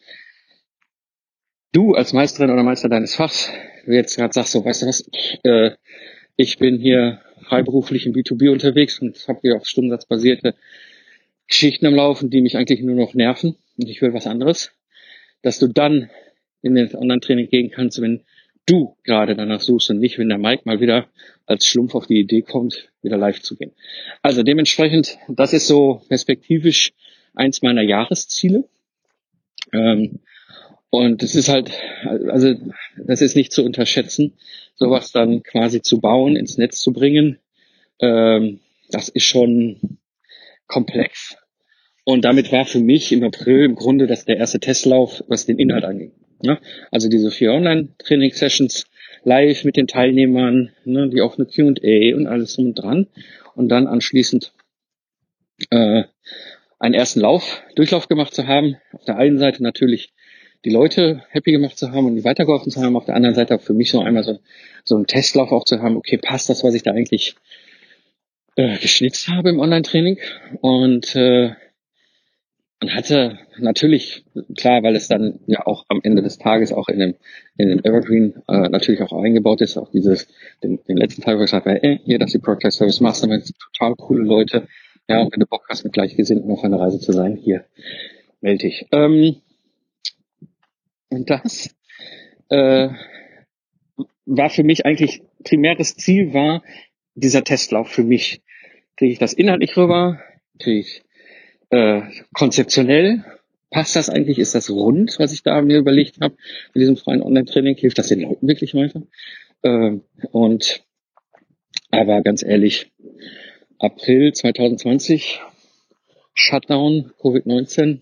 du als Meisterin oder Meister deines Fachs, du jetzt gerade sagst, so, weißt du was, ich bin hier freiberuflich im B2B unterwegs und habe hier auf Stundensatz basierte Geschichten am Laufen, die mich eigentlich nur noch nerven und ich will was anderes, dass du dann in das Online-Training gehen kannst, wenn du gerade danach suchst und nicht, wenn der Mike mal wieder als Schlumpf auf die Idee kommt, wieder live zu gehen. Also dementsprechend, das ist so perspektivisch eins meiner Jahresziele. Und es ist halt, also das ist nicht zu unterschätzen, sowas dann quasi zu bauen, ins Netz zu bringen. Das ist schon komplex. Und damit war für mich im April im Grunde das der erste Testlauf, was den Inhalt anging. Ja, also diese 4 Online-Training-Sessions live mit den Teilnehmern, die offene Q&A und alles drum und dran. Und dann anschließend einen ersten Durchlauf gemacht zu haben. Auf der einen Seite natürlich die Leute happy gemacht zu haben und die weitergeholfen zu haben. Auf der anderen Seite auch für mich so einmal so einen Testlauf auch zu haben. Okay, passt das, was ich da eigentlich geschnitzt habe im Online-Training? Und man hatte natürlich, klar, weil es dann ja auch am Ende des Tages auch in dem Evergreen natürlich auch eingebaut ist, auch den letzten Teil, wo ich sage, hier, das ist die Product Service Mastermind, total coole Leute. Ja, und wenn du Bock hast, mit Gleichgesinnten auf einer Reise zu sein, hier, melde dich. Und das war für mich eigentlich, primäres Ziel war dieser Testlauf für mich. Kriege ich das inhaltlich rüber? Kriege ich konzeptionell? Passt das eigentlich? Ist das rund, was ich da mir überlegt habe mit diesem freien Online-Training? Hilft das den Leuten wirklich weiter? Aber ganz ehrlich, April 2020, Shutdown, Covid-19.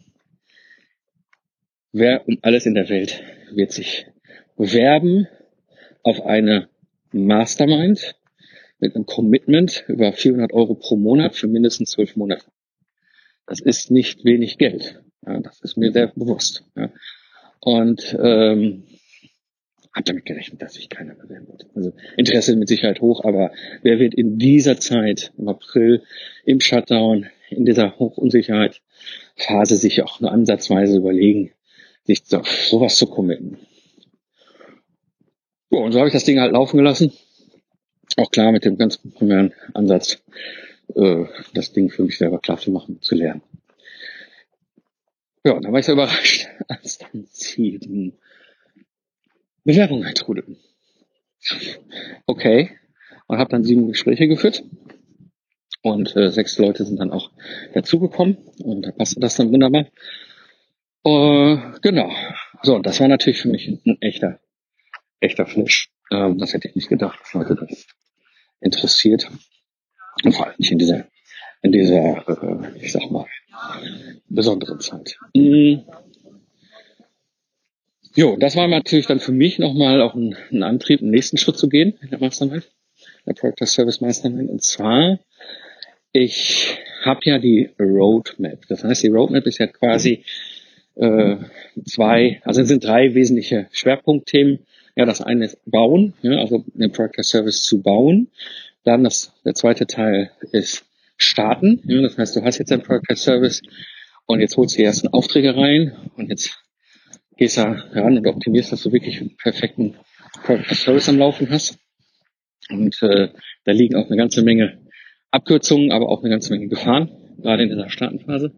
Wer um alles in der Welt wird sich bewerben auf eine Mastermind mit einem Commitment über 400 € pro Monat für mindestens 12 Monate. Das ist nicht wenig Geld. Ja, das ist mir sehr bewusst. Ja. Und habe damit gerechnet, dass sich keiner bewerben wird. Also Interesse ist mit Sicherheit hoch, aber wer wird in dieser Zeit, im April, im Shutdown, in dieser Hochunsicherheitsphase sich auch nur ansatzweise überlegen, sich auf sowas zu committen? Ja, und so habe ich das Ding halt laufen gelassen. Auch klar mit dem ganz primären Ansatz, das Ding für mich selber klar zu machen, zu lernen. Ja, und dann war ich so überrascht, als dann 7 Bewerbungen eintrudelten. Okay, und habe dann 7 Gespräche geführt und 6 Leute sind dann auch dazugekommen und da passte das dann wunderbar. Genau. So, das war natürlich für mich ein echter Flash. Das hätte ich nicht gedacht, dass Leute das interessiert. Und vor allem nicht in dieser ich sag mal, besonderen Zeit. Jo, das war natürlich dann für mich nochmal auch ein Antrieb, den nächsten Schritt zu gehen in der Mastermind, der Product as Service Mastermind. Und zwar, ich habe ja die Roadmap. Das heißt, die Roadmap ist ja quasi es sind 3 wesentliche Schwerpunktthemen. Ja, das eine ist Bauen, ja, also den Product as Service zu bauen. Dann der zweite Teil ist Starten. Ja, das heißt, du hast jetzt ein Product as Service und jetzt holst du die ersten Aufträge rein und jetzt gehst da ran und optimierst, dass du wirklich einen perfekten Product as Service am Laufen hast. Und da liegen auch eine ganze Menge Abkürzungen, aber auch eine ganze Menge Gefahren, gerade in dieser Startenphase.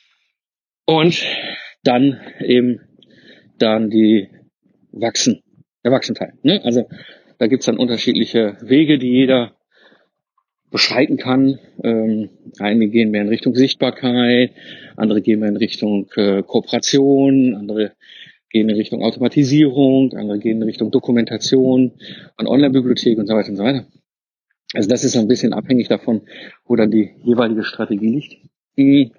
Und dann eben der Wachsenteil. Ne? Also da gibt's dann unterschiedliche Wege, die jeder beschreiten kann. Einige gehen mehr in Richtung Sichtbarkeit, andere gehen mehr in Richtung Kooperation, andere gehen in Richtung Automatisierung, andere gehen in Richtung Dokumentation und Online-Bibliothek und so weiter und so weiter. Also das ist so ein bisschen abhängig davon, wo dann die jeweilige Strategie liegt.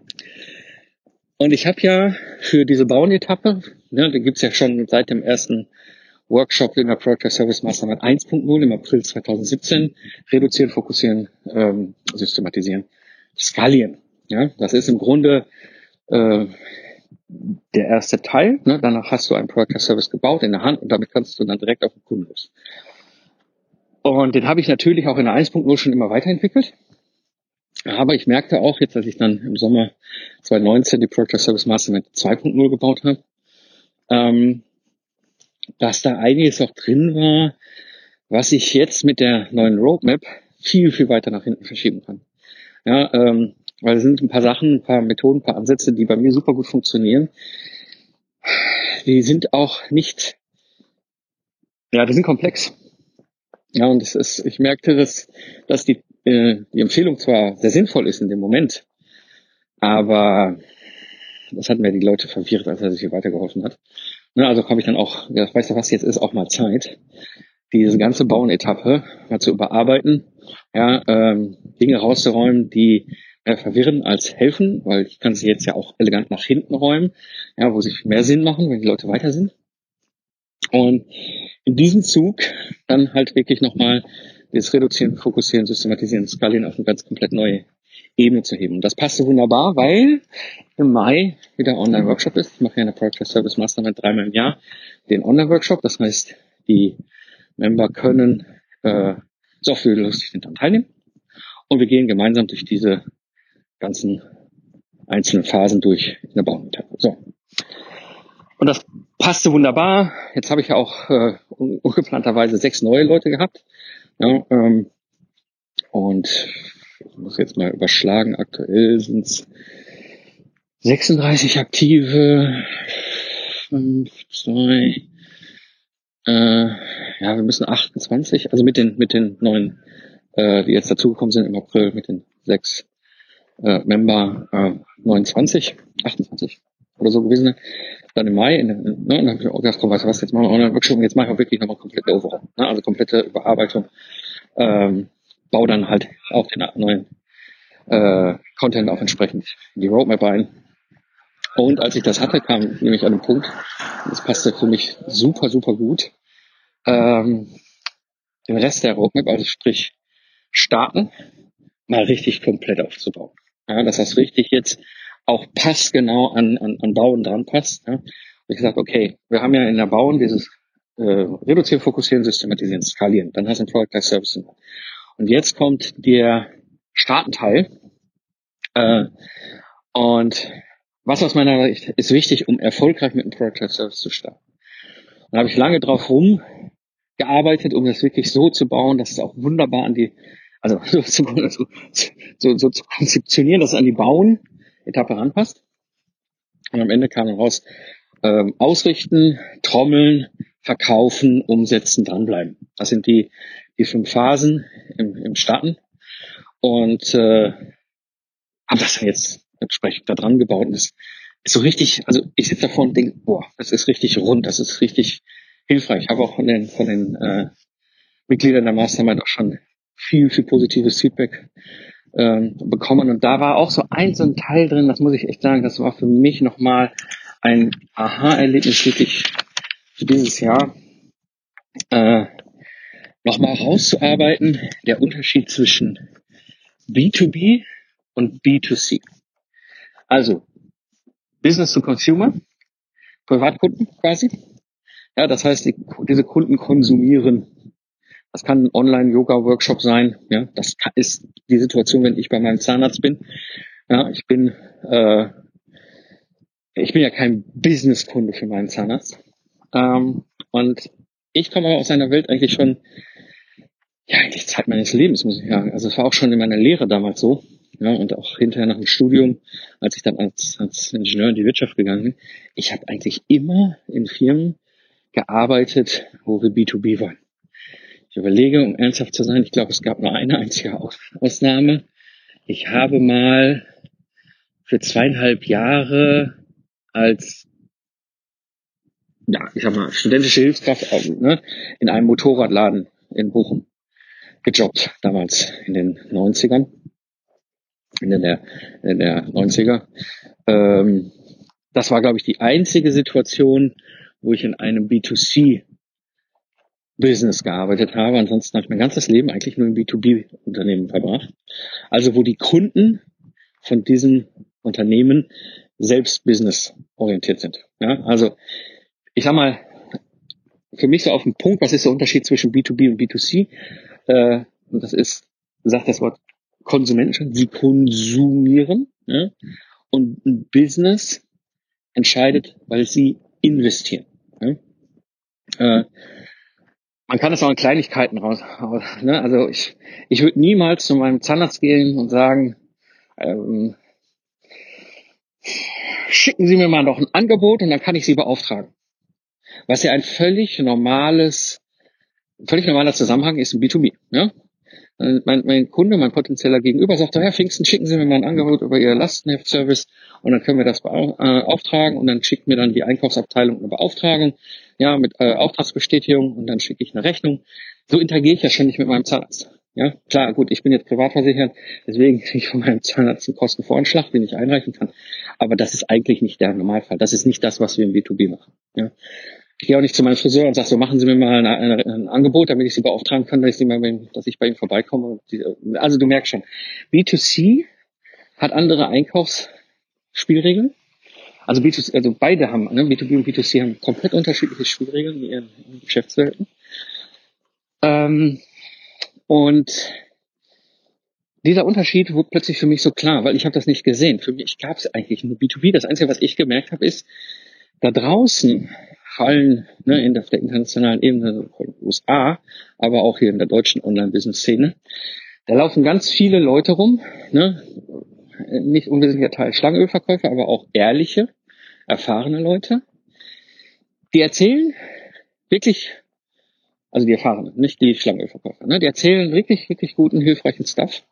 Und ich habe ja für diese Bauen-Etappe, da gibt's ja schon seit dem ersten Workshop in der Product as Service Mastermind 1.0 im April 2017, reduzieren, fokussieren, systematisieren, skalieren. Ja, das ist im Grunde der erste Teil. Ne? Danach hast du ein Product as Service gebaut in der Hand und damit kannst du dann direkt auf den Kunden los. Und den habe ich natürlich auch in der 1.0 schon immer weiterentwickelt. Aber ich merkte auch jetzt, als ich dann im Sommer 2019 die Product as Service Mastermind 2.0 gebaut habe, dass da einiges auch drin war, was ich jetzt mit der neuen Roadmap viel, viel weiter nach hinten verschieben kann. Ja, weil es sind ein paar Sachen, ein paar Methoden, ein paar Ansätze, die bei mir super gut funktionieren. Die sind auch nicht, die sind komplex. Ja, und ich merkte, dass die Empfehlung zwar sehr sinnvoll ist in dem Moment, aber das hat mir die Leute verwirrt, als er sich hier weitergeholfen hat. Ja, also habe ich dann auch, weißt du was, jetzt ist auch mal Zeit, diese ganze Bauen-Etappe mal zu überarbeiten, Dinge rauszuräumen, die verwirren als helfen, weil ich kann sie jetzt ja auch elegant nach hinten räumen, wo sie viel mehr Sinn machen, wenn die Leute weiter sind. Und in diesem Zug dann halt wirklich nochmal das Reduzieren, Fokussieren, Systematisieren, Skalieren auf eine ganz komplett neue Ebene zu heben. Und das passte wunderbar, weil im Mai wieder Online-Workshop ist. Ich mache ja eine Product as Service Mastermind 3-mal im Jahr den Online-Workshop. Das heißt, die Member können so viel lustig daran teilnehmen. Und wir gehen gemeinsam durch diese ganzen einzelnen Phasen durch in der Bauetappe. So. Und das passte wunderbar. Jetzt habe ich ja auch ungeplanterweise 6 neue Leute gehabt. Ja, und ich muss jetzt mal überschlagen. Aktuell sind es 36 aktive, 5, 2, wir müssen 28, also mit den neuen, die jetzt dazugekommen sind im April, mit den 6 Member 29, 28 oder so gewesen. Dann im Mai, und dann habe ich auch gedacht, komm, weißt du was, jetzt machen wir Online-Workshop und jetzt machen wir wirklich nochmal komplette Overhaul, also komplette Überarbeitung. Bau dann halt auch den neuen Content auch entsprechend in die Roadmap ein. Und als ich das hatte, kam nämlich an den Punkt, das passte für mich super, super gut, den Rest der Roadmap, also sprich starten, mal richtig komplett aufzubauen. Ja, dass das richtig jetzt auch passgenau an Bauen dran passt. Ja. Und ich gesagt, okay, wir haben ja in der Bauen dieses reduzieren, fokussieren, systematisieren, skalieren. Dann hast du ein Product as Service. Und jetzt kommt der Startenteil. Und was aus meiner Sicht ist wichtig, um erfolgreich mit einem Product as Service zu starten. Da habe ich lange drauf rumgearbeitet, um das wirklich so zu bauen, dass es auch wunderbar an die, also so zu konzeptionieren, dass es an die Bauen-Etappe ranpasst. Und am Ende kam dann raus, ausrichten, trommeln, verkaufen, umsetzen, dranbleiben. Das sind die 5 Phasen im Starten. Und habe das dann jetzt entsprechend da dran gebaut. Und das ist so richtig, also ich sitze davor und denke, boah, das ist richtig rund, das ist richtig hilfreich. Ich habe auch von den Mitgliedern der Mastermind auch schon viel positives Feedback bekommen. Und da war auch so ein Teil drin, das muss ich echt sagen, das war für mich nochmal ein Aha-Erlebnis wirklich für dieses Jahr, nochmal rauszuarbeiten, der Unterschied zwischen B2B und B2C. Also Business to Consumer, Privatkunden quasi. Ja, das heißt, diese Kunden konsumieren. Das kann ein Online-Yoga-Workshop sein. Ja, das ist die Situation, wenn ich bei meinem Zahnarzt bin. Ja, ich bin ja kein Business-Kunde für meinen Zahnarzt. Und ich komme aber aus einer Welt eigentlich schon, ja, eigentlich Zeit meines Lebens, muss ich sagen. Also es war auch schon in meiner Lehre damals so. Ja, und auch hinterher nach dem Studium, als ich dann als Ingenieur in die Wirtschaft gegangen bin. Ich habe eigentlich immer in Firmen gearbeitet, wo wir B2B waren. Ich überlege, um ernsthaft zu sein, ich glaube, es gab nur eine einzige Ausnahme. Ich habe mal für 2,5 Jahre als, ja, ich sag mal, studentische Hilfskraft in einem Motorradladen in Bochum gejobbt, damals in den 90ern. In der 90er. Das war, glaube ich, die einzige Situation, wo ich in einem B2C-Business gearbeitet habe. Ansonsten habe ich mein ganzes Leben eigentlich nur in B2B-Unternehmen verbracht. Also wo die Kunden von diesen Unternehmen selbst business-orientiert sind. Ja, also ich sag mal, für mich so auf den Punkt, was ist der Unterschied zwischen B2B und B2C? Und das ist, sagt das Wort Konsumenten schon, sie konsumieren. Ja? Und ein Business entscheidet, weil sie investieren. Ja? Man kann es auch in Kleinigkeiten raus. Ne? Also ich würde niemals zu meinem Zahnarzt gehen und sagen, schicken Sie mir mal noch ein Angebot und dann kann ich Sie beauftragen. Was ja ein völlig normaler Zusammenhang ist im B2B. Ja? Mein Kunde, mein potenzieller Gegenüber sagt, Herr Pfingsten, schicken Sie mir mal ein Angebot über Ihr Lastenheft-Service und dann können wir das auftragen und dann schickt mir dann die Einkaufsabteilung eine Beauftragung, ja, mit Auftragsbestätigung und dann schicke ich eine Rechnung. So interagiere ich ja schon nicht mit meinem Zahnarzt. Ja, klar, gut, ich bin jetzt privat versichert, deswegen kriege ich von meinem Zahnarzt einen Kostenvoranschlag, den ich einreichen kann. Aber das ist eigentlich nicht der Normalfall. Das ist nicht das, was wir im B2B machen. Ja. Ich gehe auch nicht zu meinem Friseur und sage so, machen Sie mir mal ein Angebot, damit ich Sie beauftragen kann, dass ich bei Ihnen vorbeikomme. Also du merkst schon, B2C hat andere Einkaufsspielregeln. Also beide haben, ne, B2B und B2C haben komplett unterschiedliche Spielregeln in ihren Geschäftswelten. Und dieser Unterschied wurde plötzlich für mich so klar, weil ich habe das nicht gesehen. Für mich gab es eigentlich nur B2B. Das Einzige, was ich gemerkt habe, ist, da draußen fallen auf der internationalen Ebene von den USA, aber auch hier in der deutschen Online-Business-Szene, da laufen ganz viele Leute rum, nicht unwesentlicher Teil Schlangenölverkäufer, aber auch ehrliche, erfahrene Leute, die erzählen wirklich, also die Erfahrenen, nicht die Schlangenölverkäufer, die erzählen wirklich, wirklich guten, hilfreichen Stuff.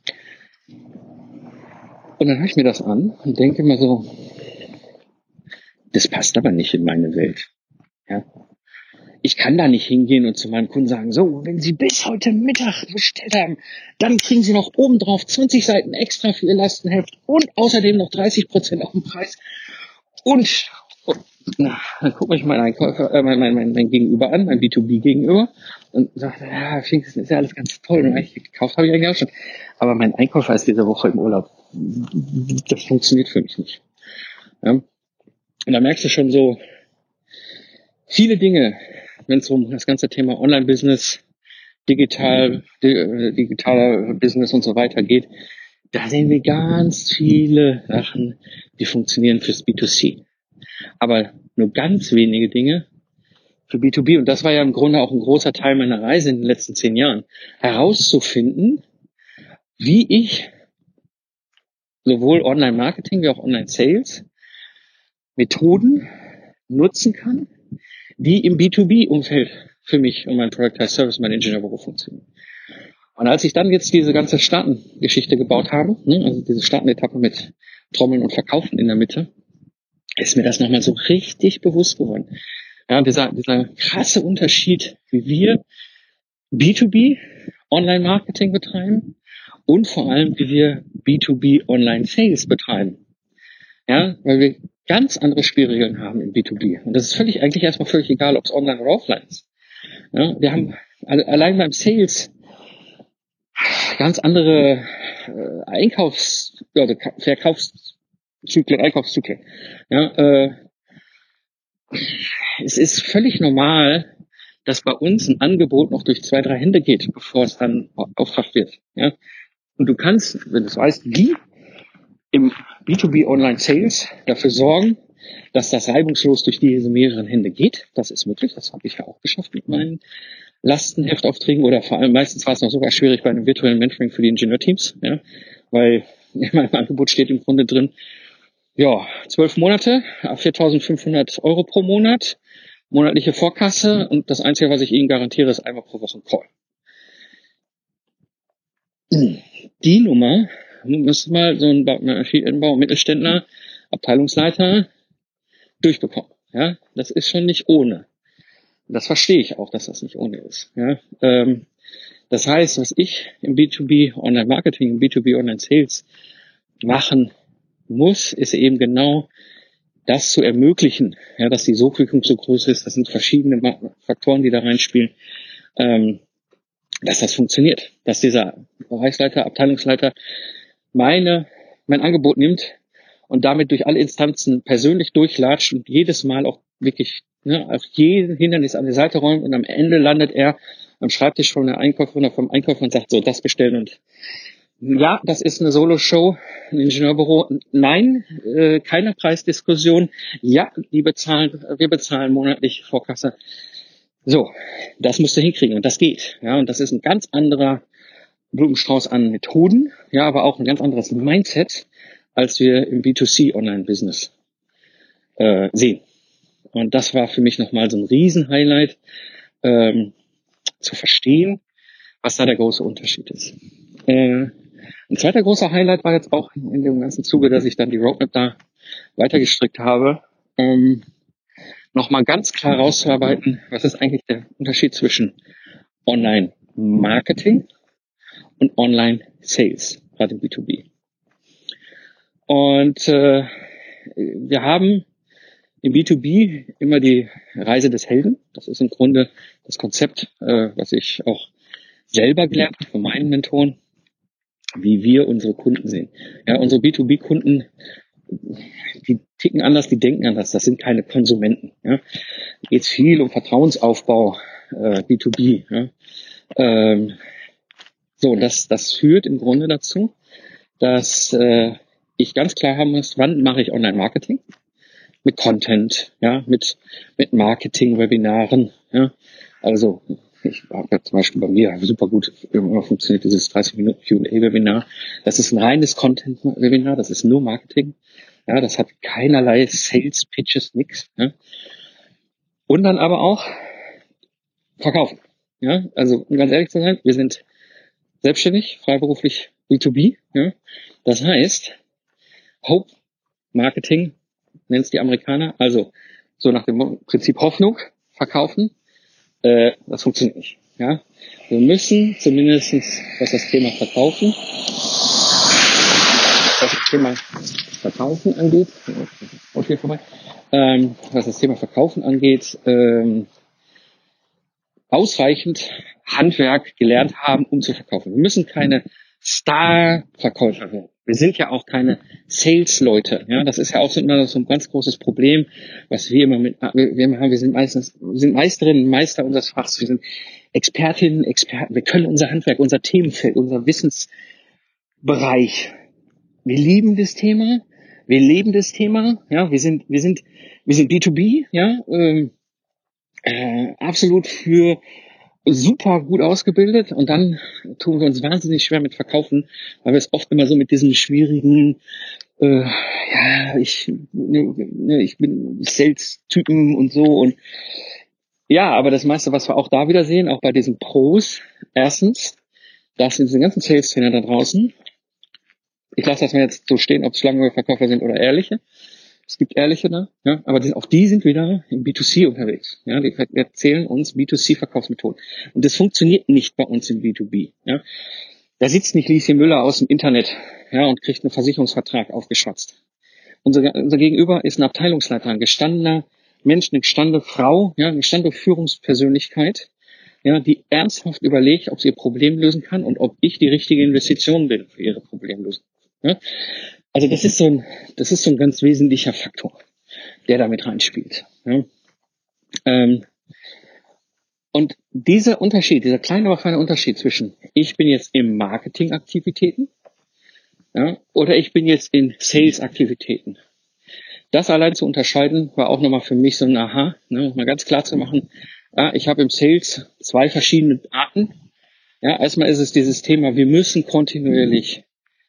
Und dann höre ich mir das an und denke mir so, das passt aber nicht in meine Welt. Ja. ich kann da nicht hingehen und zu meinem Kunden sagen, so, wenn Sie bis heute Mittag bestellt haben, dann kriegen Sie noch obendrauf 20 Seiten extra für Ihr Lastenheft und außerdem noch 30% auf den Preis. Und dann gucke ich meinen Einkäufer, mein Gegenüber an, mein B2B-Gegenüber, und sagt, ja, Pfingsten ist ja alles ganz toll und eigentlich gekauft habe ich eigentlich auch schon. Aber mein Einkäufer ist diese Woche im Urlaub. Das funktioniert für mich nicht. Ja? Und da merkst du schon so viele Dinge, wenn es um das ganze Thema Online-Business, digitaler Business und so weiter geht. Da sehen wir ganz viele Sachen, die funktionieren fürs B2C. Aber nur ganz wenige Dinge für B2B. Und das war ja im Grunde auch ein großer Teil meiner Reise in den letzten 10 Jahren, herauszufinden, wie ich sowohl Online-Marketing wie auch Online-Sales Methoden nutzen kann, die im B2B-Umfeld für mich und mein Product as Service, mein Ingenieurberuf funktionieren. Und als ich dann jetzt diese ganze Startengeschichte gebaut habe, also diese Startenetappe mit Trommeln und Verkaufen in der Mitte, ist mir das nochmal so richtig bewusst geworden. Ja, dieser krasse Unterschied, wie wir B2B Online-Marketing betreiben und vor allem, wie wir B2B Online-Sales betreiben. Ja, weil wir ganz andere Spielregeln haben im B2B. Und das ist eigentlich erstmal völlig egal, ob es online oder offline ist. Ja, wir haben allein beim Sales ganz andere Verkaufszyklen, Einkaufszyklen. Ja, es ist völlig normal, dass bei uns ein Angebot noch durch 2, 3 Hände geht, bevor es dann Auftrag wird. Ja? Und du kannst, wenn du es weißt, wie im B2B Online Sales dafür sorgen, dass das reibungslos durch diese mehreren Hände geht. Das ist möglich. Das habe ich ja auch geschafft mit meinen Lastenheftaufträgen, oder vor allem meistens war es noch sogar schwierig bei einem virtuellen Mentoring für die Ingenieurteams, ja, weil in meinem Angebot steht im Grunde drin, ja, 12 Monate, 4.500 Euro pro Monat, monatliche Vorkasse, und das Einzige, was ich Ihnen garantiere, ist einmal pro Woche ein Call. Die Nummer muss mal so ein Maschinenbau, Mittelständler, Abteilungsleiter durchbekommen. Ja, das ist schon nicht ohne. Das verstehe ich auch, dass das nicht ohne ist. Ja, das heißt, was ich im B2B Online Marketing, im B2B Online Sales machen muss, ist eben genau das zu ermöglichen, ja, dass die Sogwirkung so groß ist. Das sind verschiedene Faktoren, die da reinspielen, dass das funktioniert, dass dieser Bereichsleiter, Abteilungsleiter mein Angebot nimmt und damit durch alle Instanzen persönlich durchlatscht und jedes Mal auch wirklich auf jeden Hindernis an die Seite räumt, und am Ende landet er am Schreibtisch von der Einkäuferin oder vom Einkäufer und sagt, so, das bestellen. Und ja, das ist eine Solo-Show, ein Ingenieurbüro. Nein, keine Preisdiskussion. Ja, wir bezahlen monatlich Vorkasse. So, das musst du hinkriegen, und das geht. Ja, und das ist ein ganz anderer Blumenstrauß an Methoden, ja, aber auch ein ganz anderes Mindset, als wir im B2C Online-Business sehen. Und das war für mich nochmal so ein Riesen-Highlight, zu verstehen, was da der große Unterschied ist. Ein zweiter großer Highlight war jetzt auch in dem ganzen Zuge, dass ich dann die Roadmap da weitergestrickt habe, nochmal ganz klar rauszuarbeiten, was ist eigentlich der Unterschied zwischen Online-Marketing und Online-Sales, gerade im B2B. Und wir haben im B2B immer die Reise des Helden. Das ist im Grunde das Konzept, was ich auch selber gelernt habe von meinen Mentoren, wie wir unsere Kunden sehen. Ja, unsere B2B-Kunden, die ticken anders, die denken anders. Das sind keine Konsumenten. Ja. Da geht es viel um Vertrauensaufbau, B2B. Ja. So, das führt im Grunde dazu, dass ich ganz klar haben muss, wann mache ich Online-Marketing? Mit Content, ja, mit Marketing-Webinaren, ja. Also ich habe zum Beispiel bei mir super gut immer funktioniert dieses 30-Minuten Q&A-Webinar. Das ist ein reines Content-Webinar, das ist nur Marketing. Ja, das hat keinerlei Sales-Pitches, nix. Ja. Und dann aber auch verkaufen. Ja, also um ganz ehrlich zu sein, wir sind selbstständig, freiberuflich B2B. Ja. Das heißt, Hope Marketing nennt es die Amerikaner, also so nach dem Prinzip Hoffnung verkaufen, Das funktioniert nicht. Ja, wir müssen zumindestens, was das Thema Verkaufen angeht, was das Thema Verkaufen angeht, ausreichend Handwerk gelernt haben, um zu verkaufen. Wir müssen keine Star-Verkäufer werden. Wir sind ja auch keine Sales-Leute. Ja, das ist ja auch immer so ein ganz großes Problem, was wir immer haben. Wir sind Meisterinnen, Meister unseres Fachs. Wir sind Expertinnen, Experten. Wir können unser Handwerk, unser Themenfeld, unser Wissensbereich. Wir lieben das Thema. Wir leben das Thema. Ja, wir sind B2B. Ja, absolut für super gut ausgebildet, und dann tun wir uns wahnsinnig schwer mit Verkaufen, weil wir es oft immer so mit diesem schwierigen, ich bin Sales-Typen und so, und ja, aber das meiste, was wir auch da wieder sehen, auch bei diesen Pros, erstens, das sind diese ganzen Sales-Trainer da draußen. Ich lasse das mal jetzt so stehen, ob es Schlangenverkäufer sind oder ehrliche. Es gibt ehrliche da, ja, aber auch die sind wieder im B2C unterwegs. Ja, die erzählen uns B2C-Verkaufsmethoden. Und das funktioniert nicht bei uns im B2B. Ja. Da sitzt nicht Lieschen Müller aus dem Internet, ja, und kriegt einen Versicherungsvertrag aufgeschwatzt. Unser Gegenüber ist ein Abteilungsleiter, ein gestandener Mensch, eine gestandene Frau, ja, eine gestandene Führungspersönlichkeit, ja, die ernsthaft überlegt, ob sie ihr Problem lösen kann und ob ich die richtige Investition bin für ihre Problemlösung. Ja. Also das ist so ein ganz wesentlicher Faktor, der damit reinspielt. Ja. Und dieser kleine, aber feine Unterschied zwischen ich bin jetzt in Marketingaktivitäten, ja, oder ich bin jetzt in Sales-Aktivitäten. Das allein zu unterscheiden, war auch nochmal für mich so ein Aha, ne, mal ganz klar zu machen, ja, ich habe im Sales 2 verschiedene Arten. Ja, erstmal ist es dieses Thema, wir müssen kontinuierlich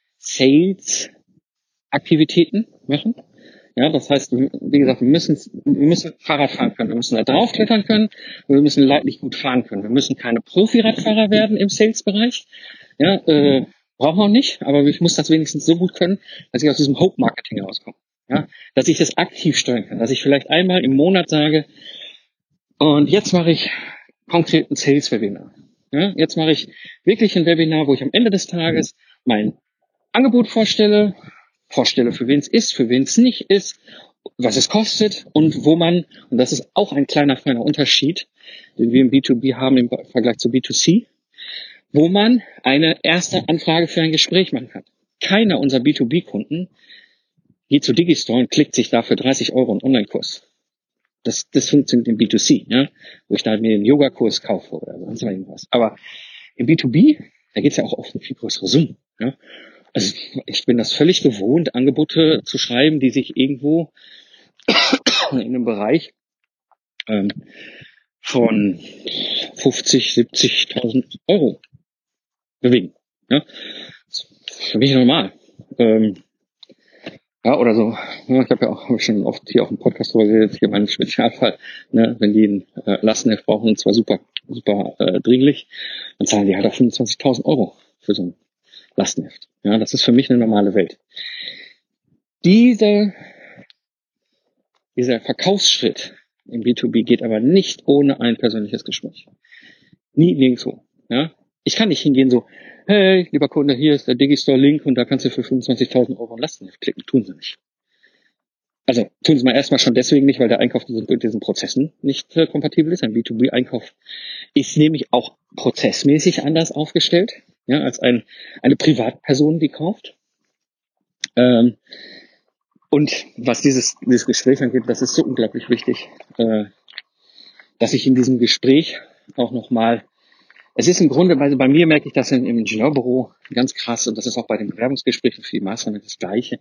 Sales-Aktivitäten machen. Ja, das heißt, wie gesagt, wir müssen Fahrrad fahren können, wir müssen da drauf klettern können, wir müssen leidlich gut fahren können. Wir müssen keine Profi-Radfahrer werden im Sales-Bereich. Ja, brauchen wir auch nicht, aber ich muss das wenigstens so gut können, dass ich aus diesem Hope-Marketing rauskomme. Ja, dass ich das aktiv steuern kann, dass ich vielleicht einmal im Monat sage, und jetzt mache ich konkret ein Sales-Webinar. Ja, jetzt mache ich wirklich ein Webinar, wo ich am Ende des Tages mein Angebot vorstelle, für wen es ist, für wen es nicht ist, was es kostet und wo man, und das ist auch ein kleiner, feiner Unterschied, den wir im B2B haben im Vergleich zu B2C, wo man eine erste Anfrage für ein Gespräch machen kann. Keiner unserer B2B-Kunden geht zu Digistore und klickt sich dafür 30 € einen Online-Kurs. Das funktioniert im B2C, ja, wo ich da mir einen Yogakurs kaufe oder sonst irgendwas. Aber im B2B, da geht es ja auch oft um viel größere Summen. Ja. Also ich bin das völlig gewohnt, Angebote zu schreiben, die sich irgendwo in einem Bereich von 50, 70.000 € bewegen. Ja. Das ist für mich normal. Ja, oder so. Ja, ich habe schon oft hier auch im Podcast drüber geredet, hier mein Spezialfall, ne, wenn die ein Lastenheft brauchen, und zwar super dringlich, dann zahlen die halt auch 25.000 € für so ein Lastenheft. Ja, das ist für mich eine normale Welt. Dieser Verkaufsschritt im B2B geht aber nicht ohne ein persönliches Gespräch. Nirgendwo. Ja? Ich kann nicht hingehen so, hey, lieber Kunde, hier ist der Digistore-Link und da kannst du für 25.000 € ein Lastenheft klicken. Tun sie nicht. Also tun sie mal erstmal schon deswegen nicht, weil der Einkauf mit diesen Prozessen nicht kompatibel ist. Ein B2B-Einkauf ist nämlich auch prozessmäßig anders aufgestellt, ja, als eine Privatperson, die kauft. Und was dieses Gespräch angeht, das ist so unglaublich wichtig, dass ich in diesem Gespräch auch nochmal, es ist im Grunde, also bei mir merke ich das im Ingenieurbüro ganz krass, und das ist auch bei den Bewerbungsgesprächen für die Maßnahmen das Gleiche.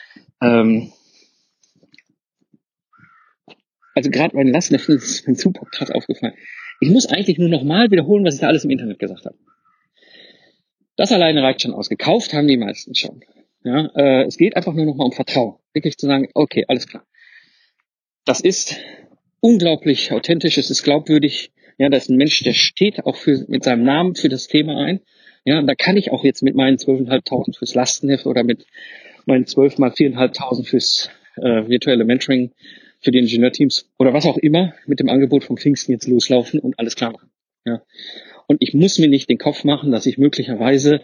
Also gerade bei den Lastenheften ist mir super krass aufgefallen. Ich muss eigentlich nur nochmal wiederholen, was ich da alles im Internet gesagt habe. Das alleine reicht schon aus. Gekauft haben die meisten schon. Ja, es geht einfach nur nochmal um Vertrauen. Wirklich zu sagen, okay, alles klar. Das ist unglaublich authentisch, es ist glaubwürdig. Ja, da ist ein Mensch, der steht auch mit seinem Namen für das Thema ein. Ja, da kann ich auch jetzt mit meinen 12.500 fürs Lastenheft oder mit meinen 12 mal 4.500 fürs virtuelle Mentoring für die Ingenieurteams oder was auch immer mit dem Angebot vom Pfingsten jetzt loslaufen und alles klar machen. Ja. Und ich muss mir nicht den Kopf machen, dass ich möglicherweise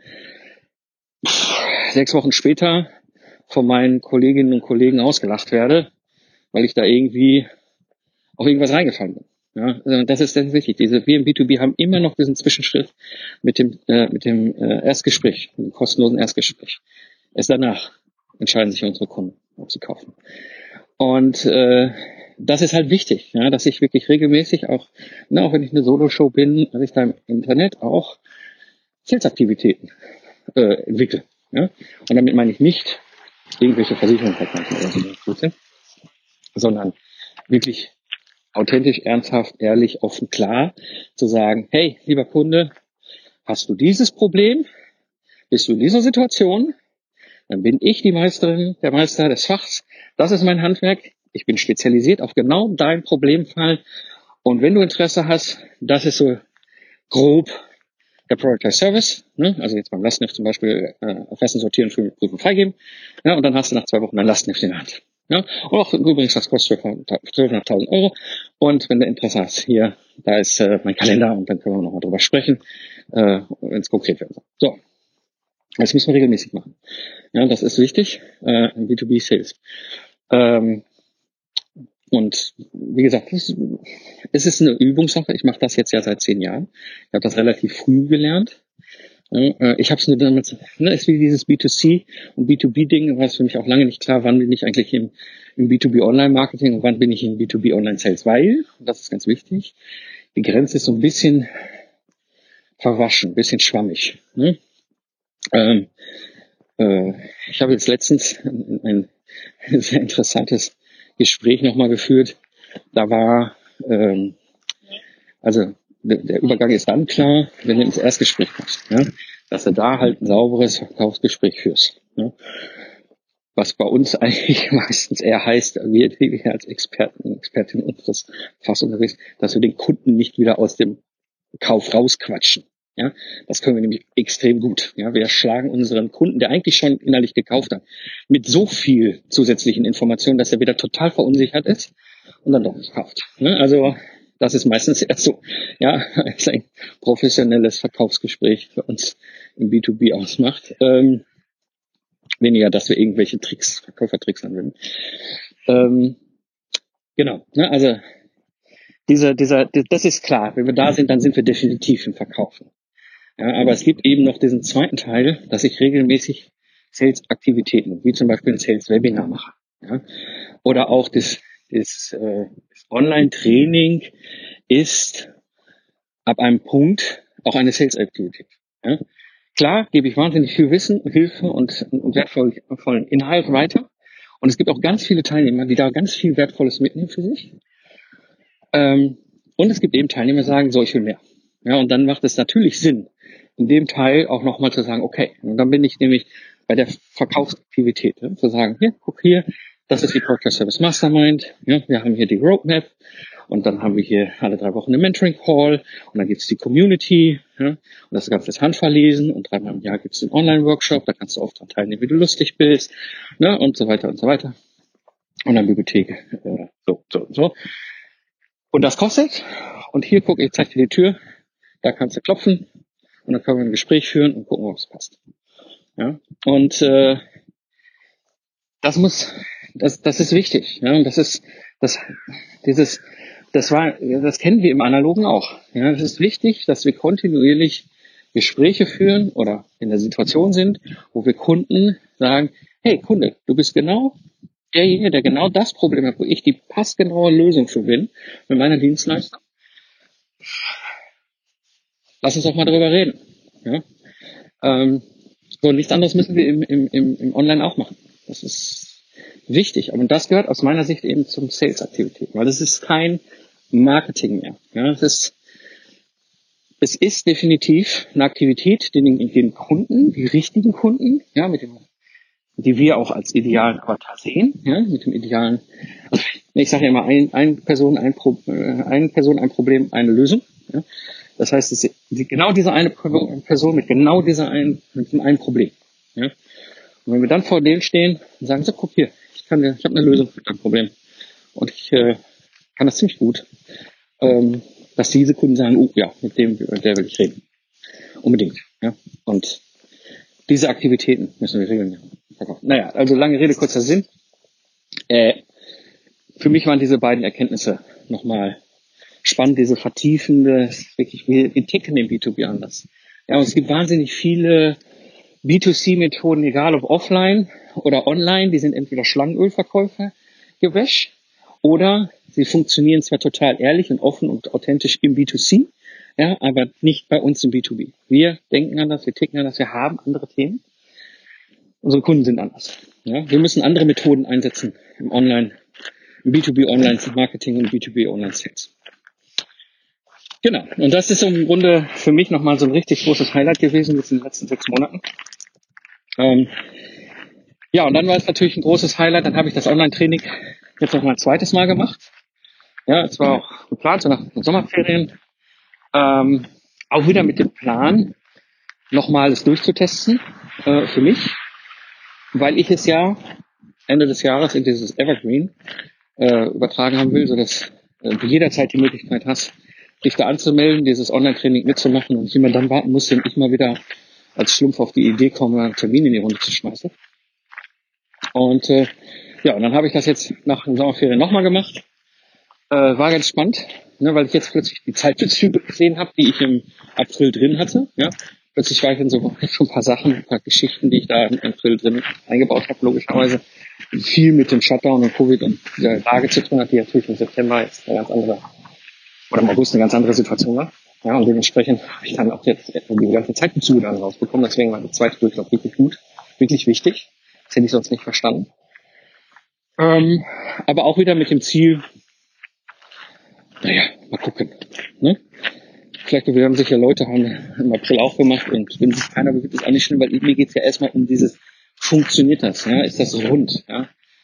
6 Wochen später von meinen Kolleginnen und Kollegen ausgelacht werde, weil ich da irgendwie auf irgendwas reingefallen bin. Ja, also das ist wichtig. Wir im B2B haben immer noch diesen Zwischenschritt mit dem Erstgespräch, dem kostenlosen Erstgespräch. Erst danach entscheiden sich unsere Kunden, ob sie kaufen. Und das ist halt wichtig, ja, dass ich wirklich regelmäßig auch wenn ich eine Solo-Show bin, dass ich da im Internet auch Sales-Aktivitäten entwickle. Ja? Und damit meine ich nicht irgendwelche Versicherungen verkaufen oder so, sondern wirklich authentisch, ernsthaft, ehrlich, offen, klar zu sagen, hey, lieber Kunde, hast du dieses Problem? Bist du in dieser Situation? Dann bin ich die Meisterin, der Meister des Fachs. Das ist mein Handwerk. Ich bin spezialisiert auf genau deinen Problemfall. Und wenn du Interesse hast, das ist so grob der Product as Service. Ne? Also jetzt beim Lastneft zum Beispiel erfassen, sortieren, prüfen, freigeben. Ja, und dann hast du nach 2 Wochen ein Lastneft in der Hand. Ja? Und auch übrigens, das kostet 12.500 Euro. Und wenn du Interesse hast, hier, da ist mein Kalender und dann können wir nochmal drüber sprechen, wenn es konkret wird. So, das müssen wir regelmäßig machen. Ja, das ist wichtig im B2B-Sales. Und wie gesagt, es ist eine Übungssache. Ich mache das jetzt ja seit 10 Jahren. Ich habe das relativ früh gelernt. Ich habe es nur damals, ist wie dieses B2C und B2B-Ding, war es für mich auch lange nicht klar, wann bin ich eigentlich im B2B-Online-Marketing und wann bin ich im B2B-Online-Sales, weil, und das ist ganz wichtig, die Grenze ist so ein bisschen verwaschen, ein bisschen schwammig. Ne? Ich habe jetzt letztens ein sehr interessantes Gespräch nochmal geführt. Da war, also der Übergang ist dann klar, wenn du ins Erstgespräch kommst, ja? Dass du da halt ein sauberes Verkaufsgespräch führst. Ja? Was bei uns eigentlich meistens eher heißt, wir als Expertin unseres Fachs unterwegs, dass wir den Kunden nicht wieder aus dem Kauf rausquatschen. Ja, das können wir nämlich extrem gut. Ja, wir schlagen unseren Kunden, der eigentlich schon innerlich gekauft hat, mit so viel zusätzlichen Informationen, dass er wieder total verunsichert ist und dann doch nicht kauft. Ne? Also das ist meistens erst so, ja, als ein professionelles Verkaufsgespräch für uns im B2B ausmacht. Weniger, dass wir irgendwelche Verkäufertricks anwenden. Genau, ne? Also das ist klar. Wenn wir da sind, dann sind wir definitiv im Verkaufen. Ja, aber es gibt eben noch diesen zweiten Teil, dass ich regelmäßig Sales-Aktivitäten, wie zum Beispiel ein Sales-Webinar mache. Ja? Oder auch das Online-Training ist ab einem Punkt auch eine Sales-Aktivität. Ja? Klar gebe ich wahnsinnig viel Wissen, Hilfe und wertvollen Inhalt weiter. Und es gibt auch ganz viele Teilnehmer, die da ganz viel Wertvolles mitnehmen für sich. Und es gibt eben Teilnehmer, die sagen, so, ich will mehr. Ja, und dann macht es natürlich Sinn, in dem Teil auch nochmal zu sagen, okay, und dann bin ich nämlich bei der Verkaufsaktivität, zu sagen, hier, guck hier, das ist die Product Service Mastermind, ja, wir haben hier die Roadmap und dann haben wir hier alle 3 Wochen eine Mentoring Call und dann gibt's die Community, ja, und das Ganze ist handverlesen und 3-mal im Jahr gibt's einen Online-Workshop, da kannst du oft dran teilnehmen, wie du lustig bist, ne, und so weiter und so weiter. Und dann Bibliothek, so. Und das kostet. Und hier, guck, ich zeig dir die Tür. Da kannst du klopfen. Und dann können wir ein Gespräch führen und gucken, ob es passt. Ja. Und das ist wichtig. Ja. Und das kennen wir im Analogen auch. Ja. Es ist wichtig, dass wir kontinuierlich Gespräche führen oder in der Situation sind, wo wir Kunden sagen, hey Kunde, du bist genau derjenige, der genau das Problem hat, wo ich die passgenaue Lösung für bin mit meiner Dienstleistung. Lass uns doch mal drüber reden. Ja? So, nichts anderes müssen wir im Online auch machen. Das ist wichtig. Aber das gehört aus meiner Sicht eben zum Sales-Aktivitäten, weil das ist kein Marketing mehr. Ja? Es ist definitiv eine Aktivität, den Kunden, die richtigen Kunden, ja, die wir auch als idealen Avatar sehen, ja, mit dem idealen, also ich sage ja immer, eine Person, ein Problem, eine Lösung. Ja. Das heißt, es ist genau diese eine Person mit genau diesem einen Problem. Ja. Und wenn wir dann vor denen stehen und sagen, so, guck hier, ich habe eine Lösung für dein Problem. Und ich kann das ziemlich gut, dass diese Kunden sagen, oh ja, mit der will ich reden. Unbedingt. Ja. Und diese Aktivitäten müssen wir regeln. Naja, also lange Rede, kurzer Sinn. Für mich waren diese beiden Erkenntnisse nochmal spannend, diese vertiefende, wirklich, wir ticken den B2B anders. Ja, und es gibt wahnsinnig viele B2C-Methoden, egal ob offline oder online, die sind entweder Schlangenölverkäufer, Gewäsch, oder sie funktionieren zwar total ehrlich und offen und authentisch im B2C, ja, aber nicht bei uns im B2B. Wir denken anders, wir ticken anders, wir haben andere Themen. Unsere Kunden sind anders. Ja, wir müssen andere Methoden einsetzen im Online, im B2B Online Marketing und B2B Online Sales. Genau. Und das ist im Grunde für mich nochmal so ein richtig großes Highlight gewesen jetzt in den letzten 6 Monaten. Ja, und dann war es natürlich ein großes Highlight. Dann habe ich das Online-Training jetzt noch mal ein zweites Mal gemacht. Ja, es war auch geplant, so nach den Sommerferien. Auch wieder mit dem Plan, nochmal es durchzutesten für mich, weil ich es ja Ende des Jahres in dieses Evergreen übertragen haben will, sodass du jederzeit die Möglichkeit hast, dich da anzumelden, dieses Online-Training mitzumachen und jemand dann warten muss, wenn ich mal wieder als Schlumpf auf die Idee komme, einen Termin in die Runde zu schmeißen. Und ja, und dann habe ich das jetzt nach den Sommerferien nochmal gemacht. War ganz spannend, ne, weil ich jetzt plötzlich die Zeitbezüge gesehen habe, die ich im April drin hatte. Ja. Plötzlich war ich in so ein paar Sachen, ein paar Geschichten, die ich da im April drin eingebaut habe, logischerweise. Viel mit dem Shutdown und Covid und der Lage zu tun hat, die natürlich im September jetzt eine ganz andere, oder im August eine ganz andere Situation war. Ja, und dementsprechend habe ich dann auch jetzt die ganzen Zeitbezüge dann rausbekommen. Deswegen war der zweite Durchlauf wirklich gut, wirklich wichtig. Das hätte ich sonst nicht verstanden. Aber auch wieder mit dem Ziel, naja, mal gucken. Ne? Vielleicht bewerben sich ja Leute, haben im April auch gemacht und wenn sich keiner bewirbt, ist auch nicht schlimm, weil mir geht es ja erstmal um dieses, funktioniert das? Ja? Ist das rund? Ja?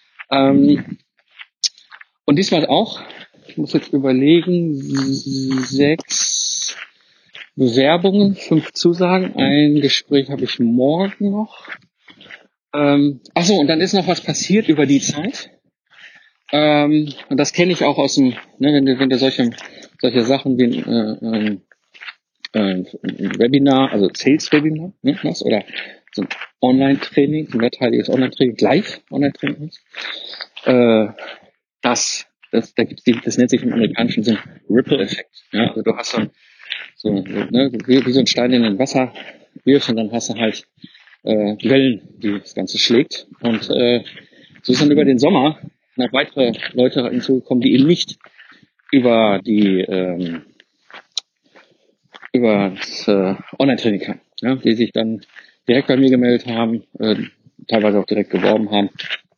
Und diesmal auch, ich muss jetzt überlegen, 6 Bewerbungen, 5 Zusagen, ein Gespräch habe ich morgen noch. Achso, und dann ist noch was passiert über die Zeit. Und das kenne ich auch aus dem, ne, wenn du solche Sachen wie ein Webinar, also Sales-Webinar, ne, machst, oder so ein Online-Training, ein mehrteiliges Online-Training, Live-Online-Training machst, das nennt sich im Amerikanischen so ein Ripple-Effekt. Ja, also du hast so ne, wie so ein Stein in den Wasser wirfst und dann hast du halt Wellen, die das Ganze schlägt. Und so ist dann über den Sommer noch weitere Leute hinzugekommen, die eben nicht über das Online-Training kamen, ja, die sich dann direkt bei mir gemeldet haben, teilweise auch direkt geworben haben.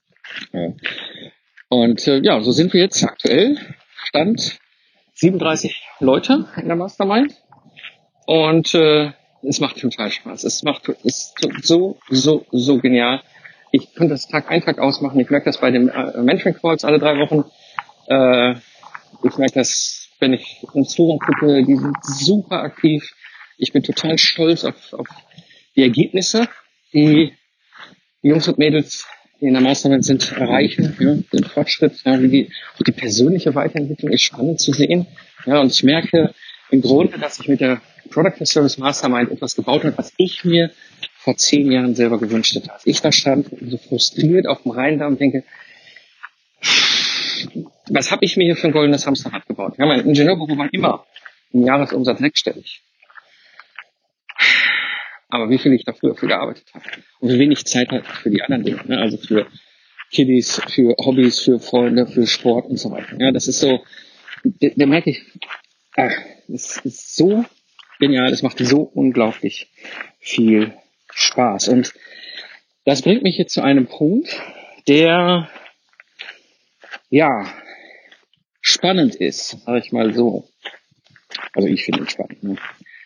Und ja, so sind wir jetzt aktuell. Stand 37 Leute in der Mastermind. Und es macht total Spaß. Es ist so genial. Ich könnte das Tag ein, Tag ausmachen. Ich merke das bei den Mentoring-Calls alle 3 Wochen. Ich merke das, wenn ich ins Forum gucke, die sind super aktiv. Ich bin total stolz auf die Ergebnisse, die Jungs und Mädels, die in der Mastermind sind, erreichen. Ja, den Fortschritt, ja, die persönliche Weiterentwicklung ist spannend zu sehen. Ja, und ich merke im Grunde, dass ich mit der Product and Service Mastermind etwas gebaut habe, was ich mir vor 10 Jahren selber gewünscht hätte. Als ich da stand, so frustriert auf dem Rheindamm und denke, was habe ich mir hier für ein goldenes Hamsterrad gebaut? Ja, mein Ingenieurbüro war immer im Jahresumsatz 6-stellig. Aber wie viel ich da früher für gearbeitet habe. Und wie wenig Zeit hatte für die anderen Dinge. Ne? Also für Kiddies, für Hobbys, für Freunde, für Sport und so weiter. Ja, das ist so, da merke ich, es ist so genial, es macht so unglaublich viel Spaß. Und das bringt mich jetzt zu einem Punkt, der, ja, spannend ist, sage ich mal so. Also ich finde ihn spannend. Ne?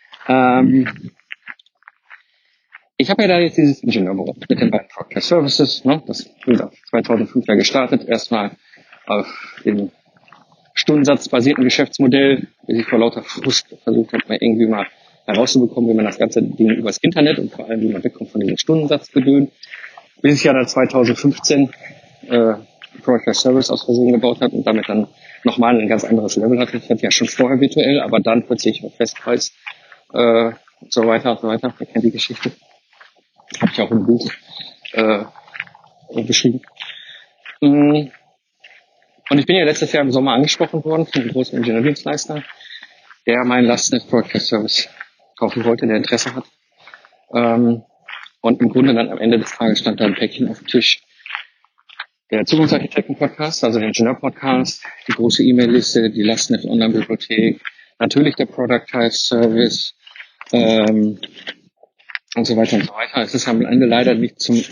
Ich habe ja da jetzt dieses Ingenieurbüro mit den beiden Product Services, ne? Das wie gesagt 2005 gestartet, erstmal auf dem stundensatzbasierten Geschäftsmodell, bis ich vor lauter Frust versucht habe, irgendwie mal herauszubekommen, wie man das ganze Ding übers Internet und vor allem, wie man wegkommt von diesem Stundensatzgedön, bis ich ja dann 2015 Product as Service aus Versehen gebaut hat und damit dann nochmal ein ganz anderes Level hatte. Das hatte ja schon vorher virtuell, aber dann plötzlich auf Festpreis und so weiter und so weiter. Ihr kennt die Geschichte. Habe ich auch im Buch beschrieben. Und ich bin ja letztes Jahr im Sommer angesprochen worden von einem großen Ingenieurdienstleister, der meinen Lastnet Product as Service kaufen wollte, der Interesse hat. Und im Grunde dann am Ende des Tages stand da ein Päckchen auf dem Tisch. Der Zukunftsarchitekten-Podcast, also der Ingenieur-Podcast, die große E-Mail-Liste, die Lastnet Online-Bibliothek, natürlich der Product as Service und so weiter und so weiter. Es ist am Ende leider nicht zum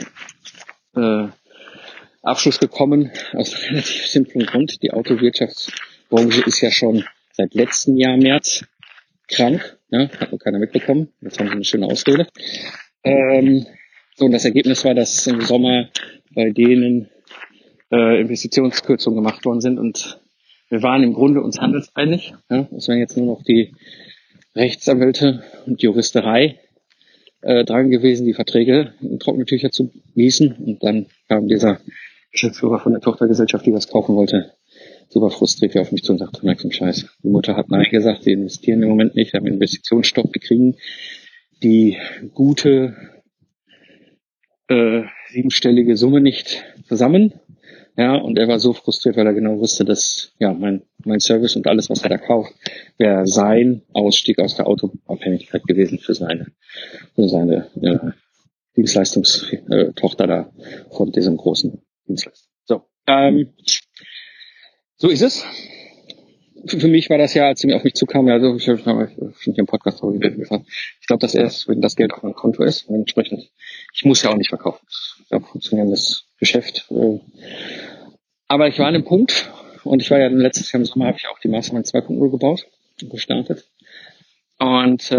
Abschluss gekommen, aus einem relativ simplen Grund. Die Autowirtschaftsbranche ist ja schon seit letztem Jahr März krank. Ja, hat noch keiner mitbekommen. Jetzt haben sie eine schöne Ausrede. So, und das Ergebnis war, dass im Sommer bei denen Investitionskürzungen gemacht worden sind und wir waren im Grunde uns handelseinig. Ja, es wären jetzt nur noch die Rechtsanwälte und Juristerei dran gewesen, die Verträge in trockene Tücher zu gießen. Und dann kam dieser Geschäftsführer von der Tochtergesellschaft, die was kaufen wollte, super frustriert auf mich zu und sagte, merk zum Scheiß. Die Mutter hat Nein gesagt, sie investieren im Moment nicht, haben Investitionsstopp, wir kriegen die gute siebenstellige Summe nicht zusammen. Ja, und er war so frustriert, weil er genau wusste, dass ja mein Service und alles, was er da kauft, wäre sein Ausstieg aus der Autoabhängigkeit gewesen für seine Dienstleistungstochter da von diesem großen Dienstleister. So ist es. Für mich war das ja, als sie auf mich zukam, also ich habe schon hier im Podcast darüber gesagt, ich glaube, dass erst, wenn das Geld auf meinem Konto ist, und entsprechend, ich muss ja auch nicht verkaufen. Ich glaube, funktionierendes Geschäft. Aber ich war an dem Punkt, und ich war ja letztes Jahr im Sommer, habe ich auch die Mastermind 2.0 gebaut und gestartet. Und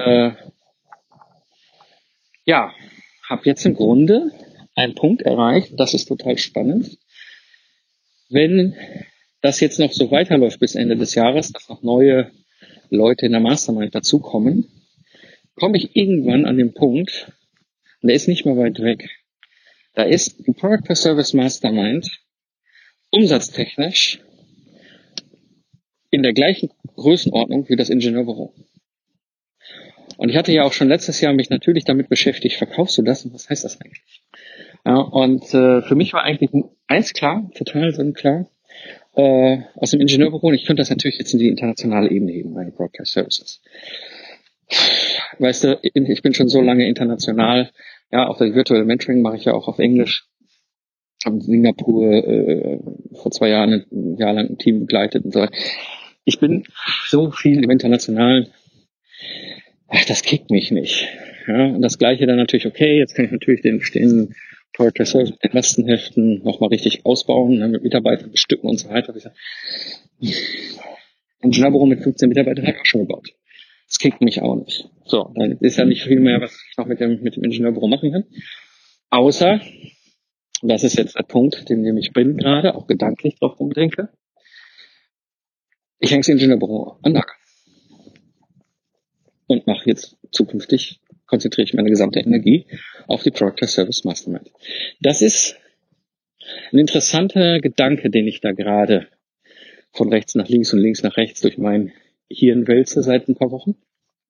habe jetzt im Grunde einen Punkt erreicht, das ist total spannend. Wenn das jetzt noch so weiterläuft bis Ende des Jahres, dass noch neue Leute in der Mastermind dazukommen, komme ich irgendwann an den Punkt, und der ist nicht mehr weit weg, da ist die Product as Service Mastermind umsatztechnisch in der gleichen Größenordnung wie das Ingenieurbüro. Und ich hatte ja auch schon letztes Jahr mich natürlich damit beschäftigt, verkaufst du das und was heißt das eigentlich? Ja, und für mich war eigentlich eins klar, total sonnenklar, aus dem Ingenieurbüro, und ich könnte das natürlich jetzt in die internationale Ebene heben, meine Broadcast Services. Weißt du, ich bin schon so lange international, ja, auch das Virtual Mentoring mache ich ja auch auf Englisch. Habe in Singapur vor 2 Jahren ein Jahr lang ein Team begleitet und so. Ich bin so viel im Internationalen, das kickt mich nicht. Ja, und das Gleiche dann natürlich, okay, jetzt kann ich natürlich den bestehenden Product as Service mit den Lastenheften nochmal richtig ausbauen, ne, mit Mitarbeitern bestücken und so weiter. Ingenieurbüro mit 15 Mitarbeitern habe ich auch schon gebaut. Das kickt mich auch nicht. So, dann ist ja nicht viel mehr, was ich noch mit dem Ingenieurbüro machen kann. Außer, und das ist jetzt der Punkt, in dem ich bin gerade, auch gedanklich drauf rumdenke, ich hänge das Ingenieurbüro an Nacken. Und mache jetzt zukünftig, konzentriere ich meine gesamte Energie auf die Product as Service Mastermind. Das ist ein interessanter Gedanke, den ich da gerade von rechts nach links und links nach rechts durch mein Hirn wälze seit ein paar Wochen.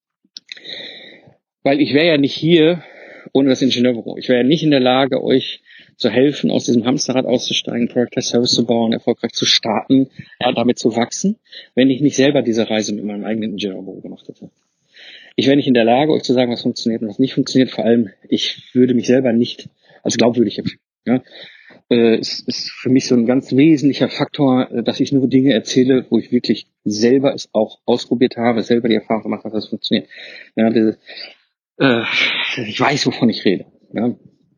Weil ich wäre ja nicht hier ohne das Ingenieurbüro. Ich wäre ja nicht in der Lage, euch zu helfen, aus diesem Hamsterrad auszusteigen, Product as Service zu bauen, erfolgreich zu starten, ja, damit zu wachsen, wenn ich nicht selber diese Reise mit meinem eigenen Ingenieurbüro gemacht hätte. Ich wäre nicht in der Lage, euch zu sagen, was funktioniert und was nicht funktioniert. Vor allem, ich würde mich selber nicht als glaubwürdig empfinden. Ja? Es ist für mich so ein ganz wesentlicher Faktor, dass ich nur Dinge erzähle, wo ich wirklich selber es auch ausprobiert habe, selber die Erfahrung gemacht habe, dass es funktioniert. Ja, ich weiß, wovon ich rede. Ja?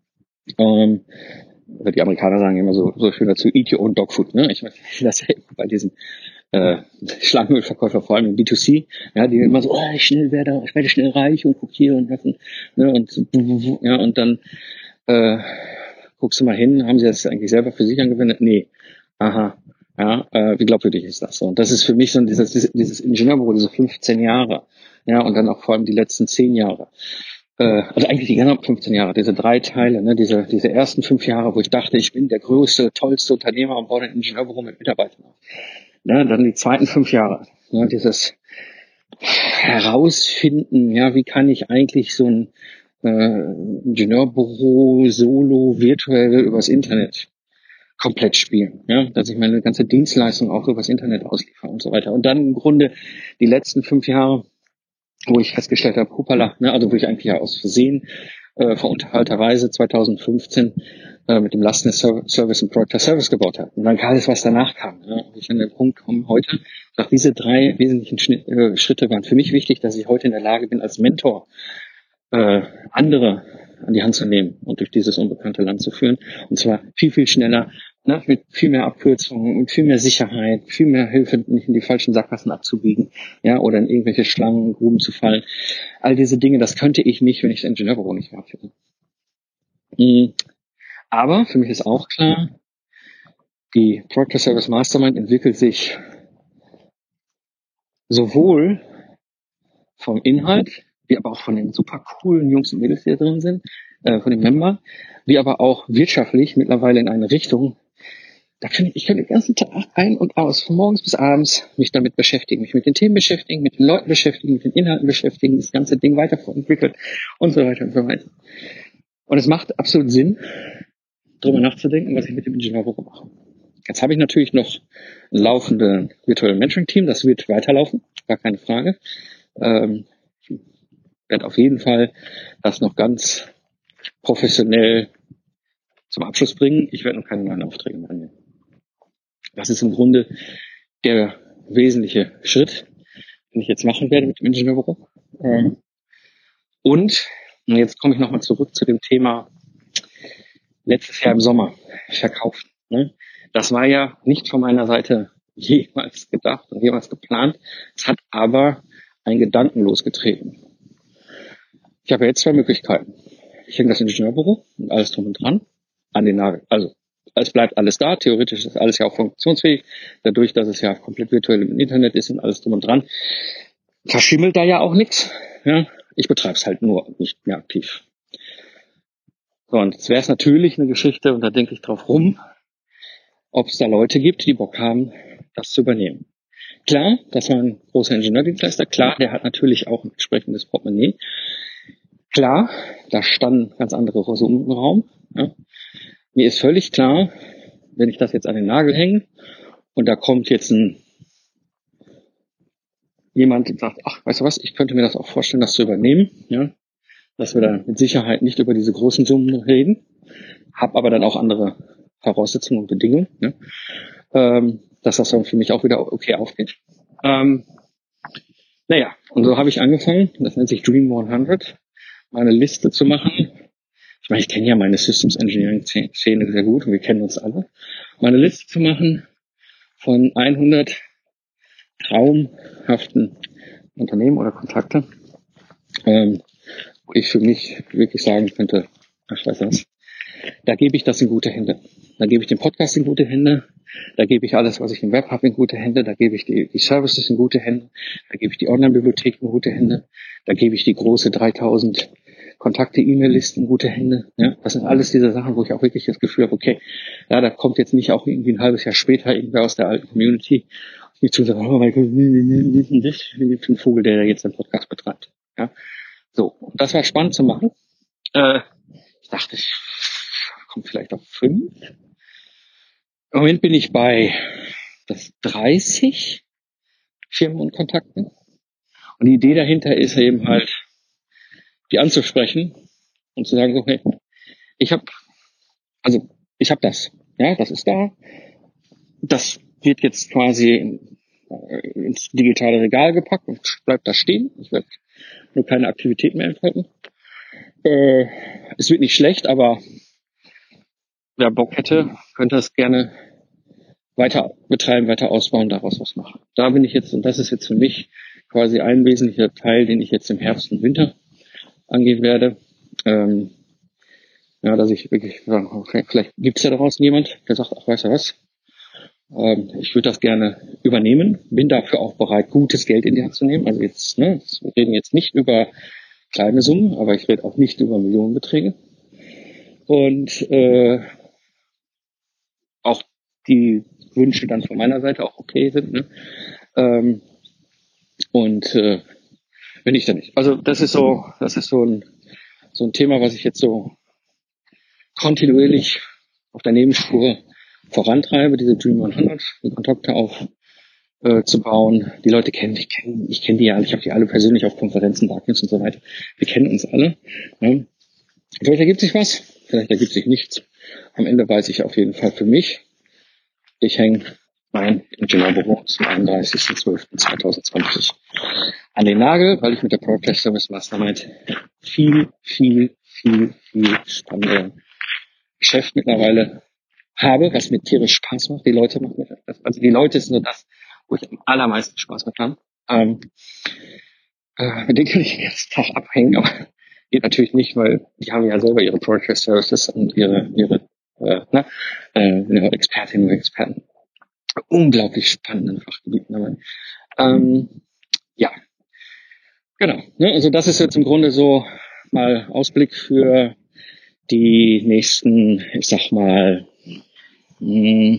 Die Amerikaner sagen immer so schön dazu, eat your own dog food. Ne? Ich weiß, das ja bei diesen Schlangenölverkäufer, vor allem im B2C, ja, die immer so, ich werde schnell reich und guck hier und das, ne, und dann guckst du mal hin, haben sie das eigentlich selber für sich angewendet? Nee. Aha. Ja, wie glaubwürdig ist das so? Und das ist für mich so dieses Ingenieurbüro, diese 15 Jahre, ja, und dann auch vor allem die letzten 10 Jahre. also eigentlich die gesamten 15 Jahre, diese 3 Teile, ne, diese ersten 5 Jahre, wo ich dachte, ich bin der größte, tollste Unternehmer und baue ein Ingenieurbüro mit Mitarbeitern auf. Ne, dann die zweiten 5 Jahre, ne, dieses Herausfinden, ja, wie kann ich eigentlich so ein Ingenieurbüro solo virtuell übers Internet komplett spielen, ja, dass ich meine ganze Dienstleistung auch übers Internet ausliefere und so weiter. Und dann im Grunde die letzten 5 Jahre, wo ich festgestellt habe, hoppala, ne, also wo ich eigentlich ja aus Versehen verunterhalterweise 2015 mit dem Lasten-Service und Project Service gebaut habe. Und dann alles, was danach kam. Ja, ich an den Punkt komme heute, nach diese 3 wesentlichen Schritte waren für mich wichtig, dass ich heute in der Lage bin, als Mentor andere an die Hand zu nehmen und durch dieses unbekannte Land zu führen. Und zwar viel, viel schneller, ne, mit viel mehr Abkürzungen, mit viel mehr Sicherheit, viel mehr Hilfe, nicht in die falschen Sackgassen abzubiegen, ja, oder in irgendwelche Schlangen, zu fallen. All diese Dinge, das könnte ich nicht, wenn ich das Ingenieurbüro nicht gehabt hätte. Aber für mich ist auch klar, die Project Service Mastermind entwickelt sich sowohl vom Inhalt, wie aber auch von den super coolen Jungs und Mädels, die da drin sind, von den Membern, wie aber auch wirtschaftlich mittlerweile in eine Richtung, ich kann den ganzen Tag ein und aus, von morgens bis abends mich damit beschäftigen, mich mit den Themen beschäftigen, mit den Leuten beschäftigen, mit den Inhalten beschäftigen, das ganze Ding weiterentwickelt und so weiter und so weiter. Und es macht absolut Sinn, darüber nachzudenken, was ich mit dem Ingenieurbüro mache. Jetzt habe ich natürlich noch ein laufendes virtuelles Mentoring-Team, das wird weiterlaufen, gar keine Frage. Ich werde auf jeden Fall das noch ganz professionell zum Abschluss bringen. Ich werde noch keine neuen Aufträge mehr annehmen. Das ist im Grunde der wesentliche Schritt, den ich jetzt machen werde mit dem Ingenieurbüro. Und jetzt komme ich nochmal zurück zu dem Thema letztes Jahr im Sommer verkauft. Ne? Das war ja nicht von meiner Seite jemals gedacht und jemals geplant. Es hat aber einen Gedanken losgetreten. Ich habe jetzt 2 Möglichkeiten. Ich hänge das Ingenieurbüro und alles drum und dran an den Nagel. Also es bleibt alles da. Theoretisch ist alles ja auch funktionsfähig. Dadurch, dass es ja komplett virtuell im Internet ist und alles drum und dran, verschimmelt da ja auch nichts. Ja? Ich betreibe es halt nur nicht mehr aktiv. So, und jetzt wäre es natürlich eine Geschichte, und da denke ich drauf rum, ob es da Leute gibt, die Bock haben, das zu übernehmen. Klar, das war ein großer Ingenieurdienstleister. Klar, der hat natürlich auch ein entsprechendes Portemonnaie. Klar, da standen ganz andere Summen im Raum. Ja. Mir ist völlig klar, wenn ich das jetzt an den Nagel hänge und da kommt jetzt jemand und sagt, ach, weißt du was, ich könnte mir das auch vorstellen, das zu übernehmen, ja, dass wir da mit Sicherheit nicht über diese großen Summen reden, habe aber dann auch andere Voraussetzungen und Bedingungen, ne, dass das dann für mich auch wieder okay aufgeht. Naja, und so habe ich angefangen, das nennt sich Dream 100, meine Liste zu machen. Ich meine, ich kenne ja meine Systems Engineering Szene sehr gut und wir kennen uns alle. Meine Liste zu machen von 100 traumhaften Unternehmen oder Kontakte, wo ich für mich wirklich sagen könnte, ach, weiß was, da gebe ich das in gute Hände. Da gebe ich den Podcast in gute Hände. Da gebe ich alles, was ich im Web habe, in gute Hände. Da gebe ich die Services in gute Hände. Da gebe ich die Online-Bibliothek in gute Hände. Da gebe ich die große 3000 Kontakte, E-Mail-Listen in gute Hände. Ja, das sind alles diese Sachen, wo ich auch wirklich das Gefühl habe, okay, ja, da kommt jetzt nicht auch irgendwie ein halbes Jahr später irgendwer aus der alten Community nicht zu sagen, oh mein Gott, das ist ein Vogel, der jetzt einen Podcast betreibt. Ja, so. Und das war spannend zu machen. Ich dachte, ich komme vielleicht auf 5. Im Moment bin ich bei 30 Firmen und Kontakten. Und die Idee dahinter ist eben halt, die anzusprechen und zu sagen, so, hey, ich habe das. Ja, das ist da. Das wird jetzt quasi ins digitale Regal gepackt und bleibt da stehen. Ich werde nur keine Aktivität mehr entfalten. Es wird nicht schlecht, aber wer Bock hätte, könnte es gerne weiter betreiben, weiter ausbauen, daraus was machen. Da bin ich jetzt, und das ist jetzt für mich quasi ein wesentlicher Teil, den ich jetzt im Herbst und Winter angehen werde. Ja, dass ich wirklich sage, okay, vielleicht gibt es ja daraus jemand, der sagt, ach, weißt du was, ich würde das gerne übernehmen, bin dafür auch bereit, gutes Geld in die Hand zu nehmen. Also jetzt, ne, wir reden jetzt nicht über kleine Summen, aber ich rede auch nicht über Millionenbeträge. Und auch die Wünsche dann von meiner Seite auch okay sind. Ne? Und bin ich da nicht. Also das ist so ein Thema, was ich jetzt so kontinuierlich auf der Nebenspur vorantreibe, diese Dream 100, die Kontakte zu bauen. Die Leute ich kenne die ja alle, ich habe die alle persönlich auf Konferenzen, Darkness und so weiter. Wir kennen uns alle. Ne? Vielleicht ergibt sich was, vielleicht ergibt sich nichts. Am Ende weiß ich auf jeden Fall für mich, ich hänge mein Ingenieurbüro zum 31.12.2020 an den Nagel, weil ich mit der Product Service Mastermind viel spannende Geschäft mittlerweile habe, was mir tierisch Spaß macht. Die Leute machen mir das. Also die Leute sind so das, wo ich am allermeisten Spaß mit habe. Mit denen kann ich den ganzen Tag abhängen, aber geht natürlich nicht, weil die haben ja selber ihre Product Services und ihre Expertinnen und Experten. Unglaublich spannenden Fachgebieten dabei. Ja, genau. Ne? Also das ist jetzt im Grunde so mal Ausblick für die nächsten, ich sag mal, 4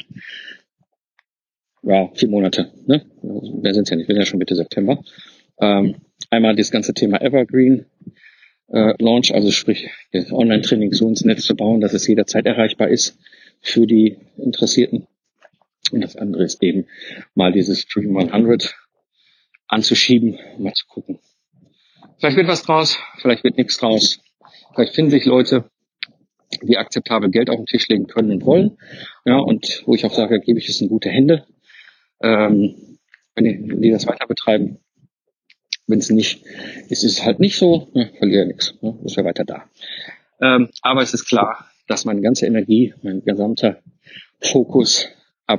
Monate. Ne? Wir sind ja nicht, wir sind ja schon Mitte September. Einmal das ganze Thema Evergreen Launch, also sprich Online-Training so ins Netz zu bauen, dass es jederzeit erreichbar ist für die Interessierten. Und das andere ist eben mal dieses Dream 100 anzuschieben, mal zu gucken. Vielleicht wird was draus, vielleicht wird nichts draus. Vielleicht finden sich Leute, die akzeptabel Geld auf den Tisch legen können und wollen. Ja, und wo ich auch sage, gebe ich es in gute Hände, wenn die das weiter betreiben. Wenn es nicht ist, ist es halt nicht so, verliere nichts, ist ja weiter da. Aber es ist klar, dass meine ganze Energie, mein gesamter Fokus ab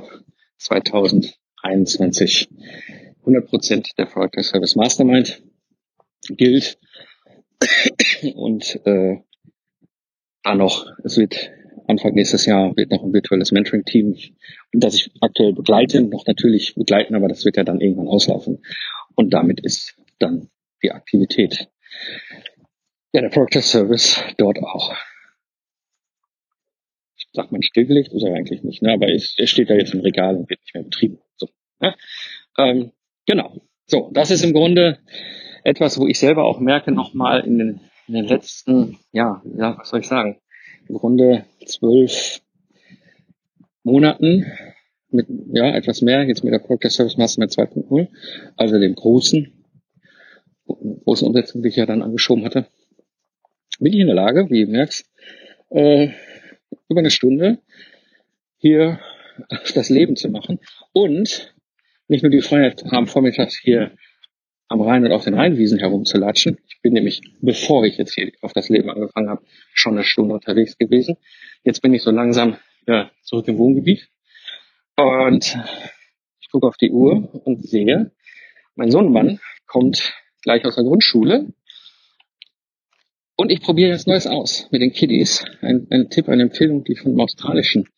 2021 100% der Product Service Mastermind gilt. Und dann noch, es wird Anfang nächstes Jahr wird noch ein virtuelles Mentoring-Team, das ich aktuell begleite, noch natürlich begleiten, aber das wird ja dann irgendwann auslaufen. Und damit ist dann die Aktivität, ja, der Product Service dort auch. Sagt man stillgelegt, ist er eigentlich nicht, ne? Aber er steht da jetzt im Regal und wird nicht mehr betrieben. So, ne? Genau. So, das ist im Grunde etwas, wo ich selber auch merke, nochmal in den letzten, was soll ich sagen, im Grunde 12 Monaten mit, etwas mehr, jetzt mit der Product Service Mastermind 2.0, also dem großen Umsetzung, die ich ja dann angeschoben hatte, bin ich in der Lage, wie ihr merkt, über eine Stunde hier das Leben zu machen und nicht nur die Freiheit haben, vormittags hier am Rhein und auf den Rheinwiesen herumzulatschen. Ich bin nämlich, bevor ich jetzt hier auf das Leben angefangen habe, schon eine Stunde unterwegs gewesen. Jetzt bin ich so langsam zurück im Wohngebiet und ich gucke auf die Uhr und sehe, mein Sohnemann kommt gleich aus der Grundschule und ich probiere jetzt Neues aus mit den Kiddies. Ein Tipp, eine Empfehlung, die von einem australischen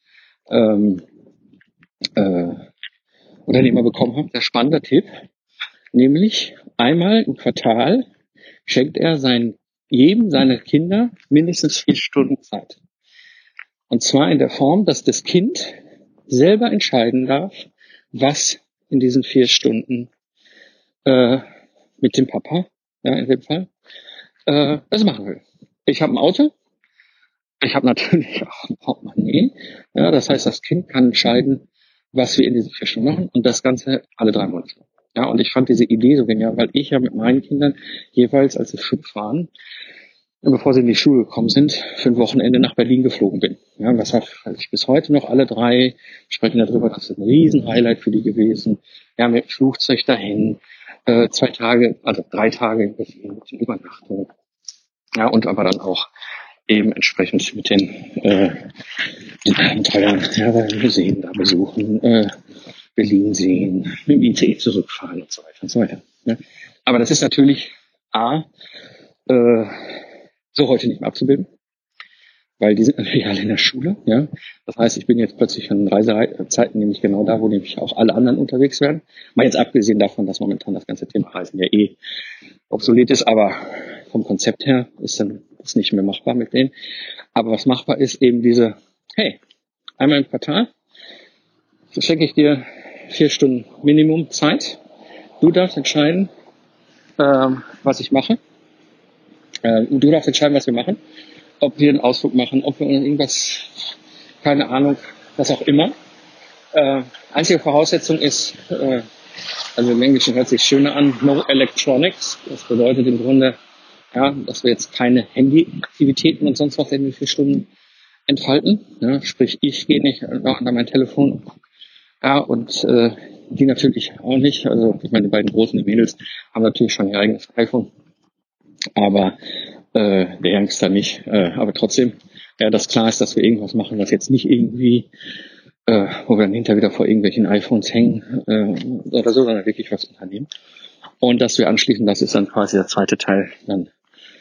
Unternehmer bekommen habe. Der spannende Tipp, nämlich einmal im Quartal schenkt er jedem seiner Kinder mindestens 4 Stunden Zeit. Und zwar in der Form, dass das Kind selber entscheiden darf, was in diesen 4 Stunden mit dem Papa, in dem Fall, das machen will. Ich habe ein Auto, ich habe natürlich auch ein Portemonnaie. Ja, das heißt, das Kind kann entscheiden, was wir in diesen 4 Stunden machen und das Ganze alle 3 Monate. Ja, und ich fand diese Idee so genial, weil ich ja mit meinen Kindern jeweils, als sie 5 waren, bevor sie in die Schule gekommen sind, für ein Wochenende nach Berlin geflogen bin. Ja, das war bis heute noch alle 3 sprechen darüber, das ist ein Riesen-Highlight für die gewesen. Ja, mit dem Flugzeug dahin, 2 Tage, also 3 Tage in Berlin mit den Übernachtungen. Ja, und aber dann auch eben entsprechend mit den Abenteuern, weil Museen da besuchen, Berlin sehen, mit dem ICE zurückfahren und so weiter und so weiter. Ja. Aber das ist natürlich so heute nicht mehr abzubilden, weil die sind natürlich alle in der Schule. Ja. Das heißt, ich bin jetzt plötzlich an Reisezeiten nämlich genau da, wo nämlich auch alle anderen unterwegs werden. Mal jetzt abgesehen davon, dass momentan das ganze Thema Reisen ja obsolet ist, aber vom Konzept her ist dann ist nicht mehr machbar mit denen. Aber was machbar ist, eben diese, hey, einmal im Quartal so schenke ich dir 4 Stunden Minimum Zeit. Du darfst entscheiden, was ich mache. Und du darfst entscheiden, was wir machen. Ob wir einen Ausflug machen, ob wir irgendwas, keine Ahnung, was auch immer. Einzige Voraussetzung ist, also im Englischen hört sich schöner an, no electronics. Das bedeutet im Grunde, ja, dass wir jetzt keine Handyaktivitäten und sonst was in den 4 Stunden entfalten. Ja, sprich, ich gehe nicht noch an mein Telefon. Ja, und die natürlich auch nicht. Also ich meine, die beiden großen Mädels haben natürlich schon ihr eigenes iPhone. Aber der Youngster nicht. Aber trotzdem, ja, dass klar ist, dass wir irgendwas machen, was jetzt nicht irgendwie, wo wir dann hinterher wieder vor irgendwelchen iPhones hängen oder so, sondern wirklich was unternehmen. Und dass wir anschließend, das ist dann quasi der zweite Teil, dann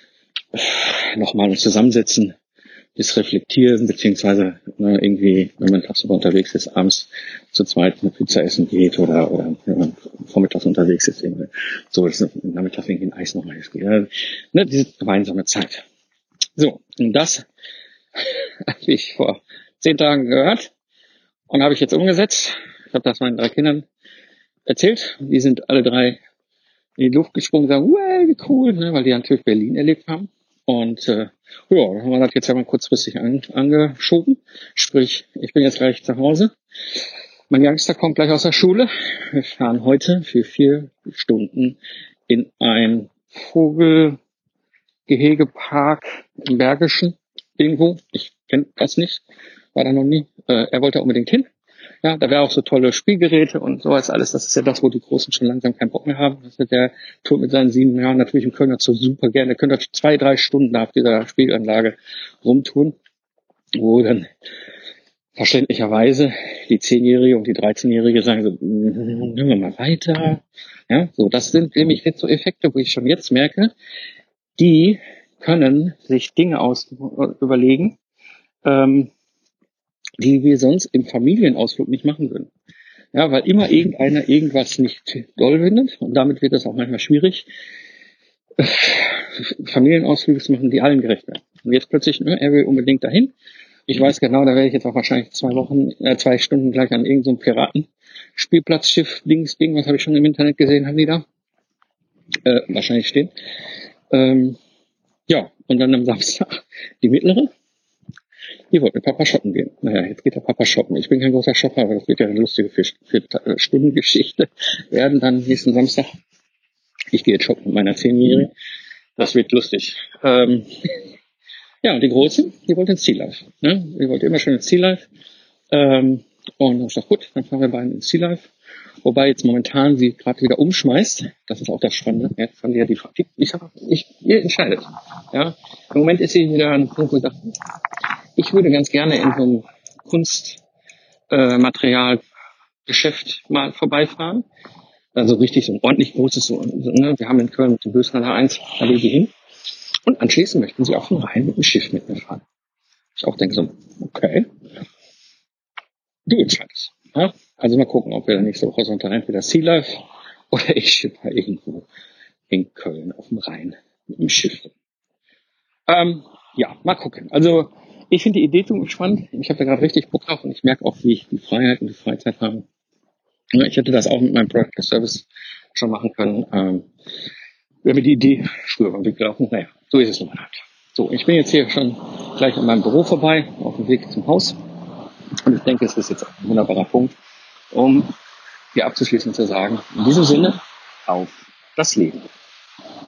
nochmal uns zusammensetzen, das reflektieren, beziehungsweise irgendwie, wenn man tagsüber unterwegs ist, abends zu zweit eine Pizza essen geht oder wenn man vormittags unterwegs ist, irgendwie, so dass nachmittags irgendwie ein Eis nochmal ist. Ne, diese gemeinsame Zeit. So, und das habe ich vor 10 Tagen gehört und habe ich jetzt umgesetzt. Ich habe das meinen 3 Kindern erzählt. Die sind alle 3 in die Luft gesprungen und sagen, wow, wie cool, ne, weil die natürlich Berlin erlebt haben. Und ja, haben wir das jetzt ja mal kurzfristig angeschoben. Sprich, ich bin jetzt gleich zu Hause. Mein Youngster kommt gleich aus der Schule. Wir fahren heute für 4 Stunden in ein Vogelgehegepark im Bergischen irgendwo. Ich kenne das nicht, war da noch nie. Er wollte unbedingt hin. Ja, da wäre auch so tolle Spielgeräte und sowas alles. Das ist ja das, wo die Großen schon langsam keinen Bock mehr haben. Das wird der tut mit seinen 7 Jahren natürlich im Kölner Zoo super gerne. Der könnte 2-3 Stunden auf dieser Spielanlage rumtun, wo dann verständlicherweise die 10-Jährige und die 13-Jährige sagen so, hören wir mal weiter. Ja, so, das sind nämlich jetzt so Effekte, wo ich schon jetzt merke, die können sich Dinge überlegen, die wir sonst im Familienausflug nicht machen würden. Ja, weil immer irgendeiner irgendwas nicht doll findet und damit wird es auch manchmal schwierig, Familienausflüge zu machen, die allen gerecht werden. Und jetzt plötzlich, er will unbedingt dahin. Ich weiß genau, da werde ich jetzt auch wahrscheinlich 2 Stunden gleich an irgendeinem so Piraten-Spielplatzschiff-Ding, was habe ich schon im Internet gesehen, haben die da wahrscheinlich stehen. Ja, und dann am Samstag die mittlere. Die wollte mit Papa shoppen gehen. Naja, jetzt geht der Papa shoppen. Ich bin kein großer Shopper, aber das wird ja eine lustige 4-Stunden-Geschichte werden dann nächsten Samstag. Ich gehe jetzt shoppen mit meiner 10-Jährigen. Das wird lustig. Ja, und die Große, die wollte ins Sea Life. Ne? Die wollte immer schon ins Sea Life. Und dann ist doch gut, dann fahren wir beide ins Sea Life. Wobei jetzt momentan sie gerade wieder umschmeißt. Das ist auch das Spannende. Jetzt fand ja ihr entscheidet. Ja, im Moment ist sie wieder an einem Punkt, wo sie sagt, ich würde ganz gerne in so einem Kunstmaterialgeschäft mal vorbeifahren. Also richtig so ein ordentlich großes, ne? Wir haben in Köln mit dem Bösnader 1, da will sie hin. Und anschließend möchten sie auf den Rhein mit dem Schiff mit mir fahren. Ich auch denke so, okay, du entscheidest. Ja? Also mal gucken, ob wir dann nächste Woche Sonntag entweder Sea Life oder ich schipper irgendwo in Köln auf dem Rhein mit dem Schiff. Ja, mal gucken. Also ich finde die Idee ziemlich spannend. Ich habe da gerade richtig Bock drauf und ich merke auch, wie ich die Freiheit und die Freizeit habe. Ich hätte das auch mit meinem Product Service schon machen können. Wäre mir die Idee früher beim Weg gelaufen. Naja, so ist es nun mal halt. So, ich bin jetzt hier schon gleich an meinem Büro vorbei, auf dem Weg zum Haus. Und ich denke, es ist jetzt ein wunderbarer Punkt, um hier abzuschließen zu sagen, in diesem Sinne, auf das Leben.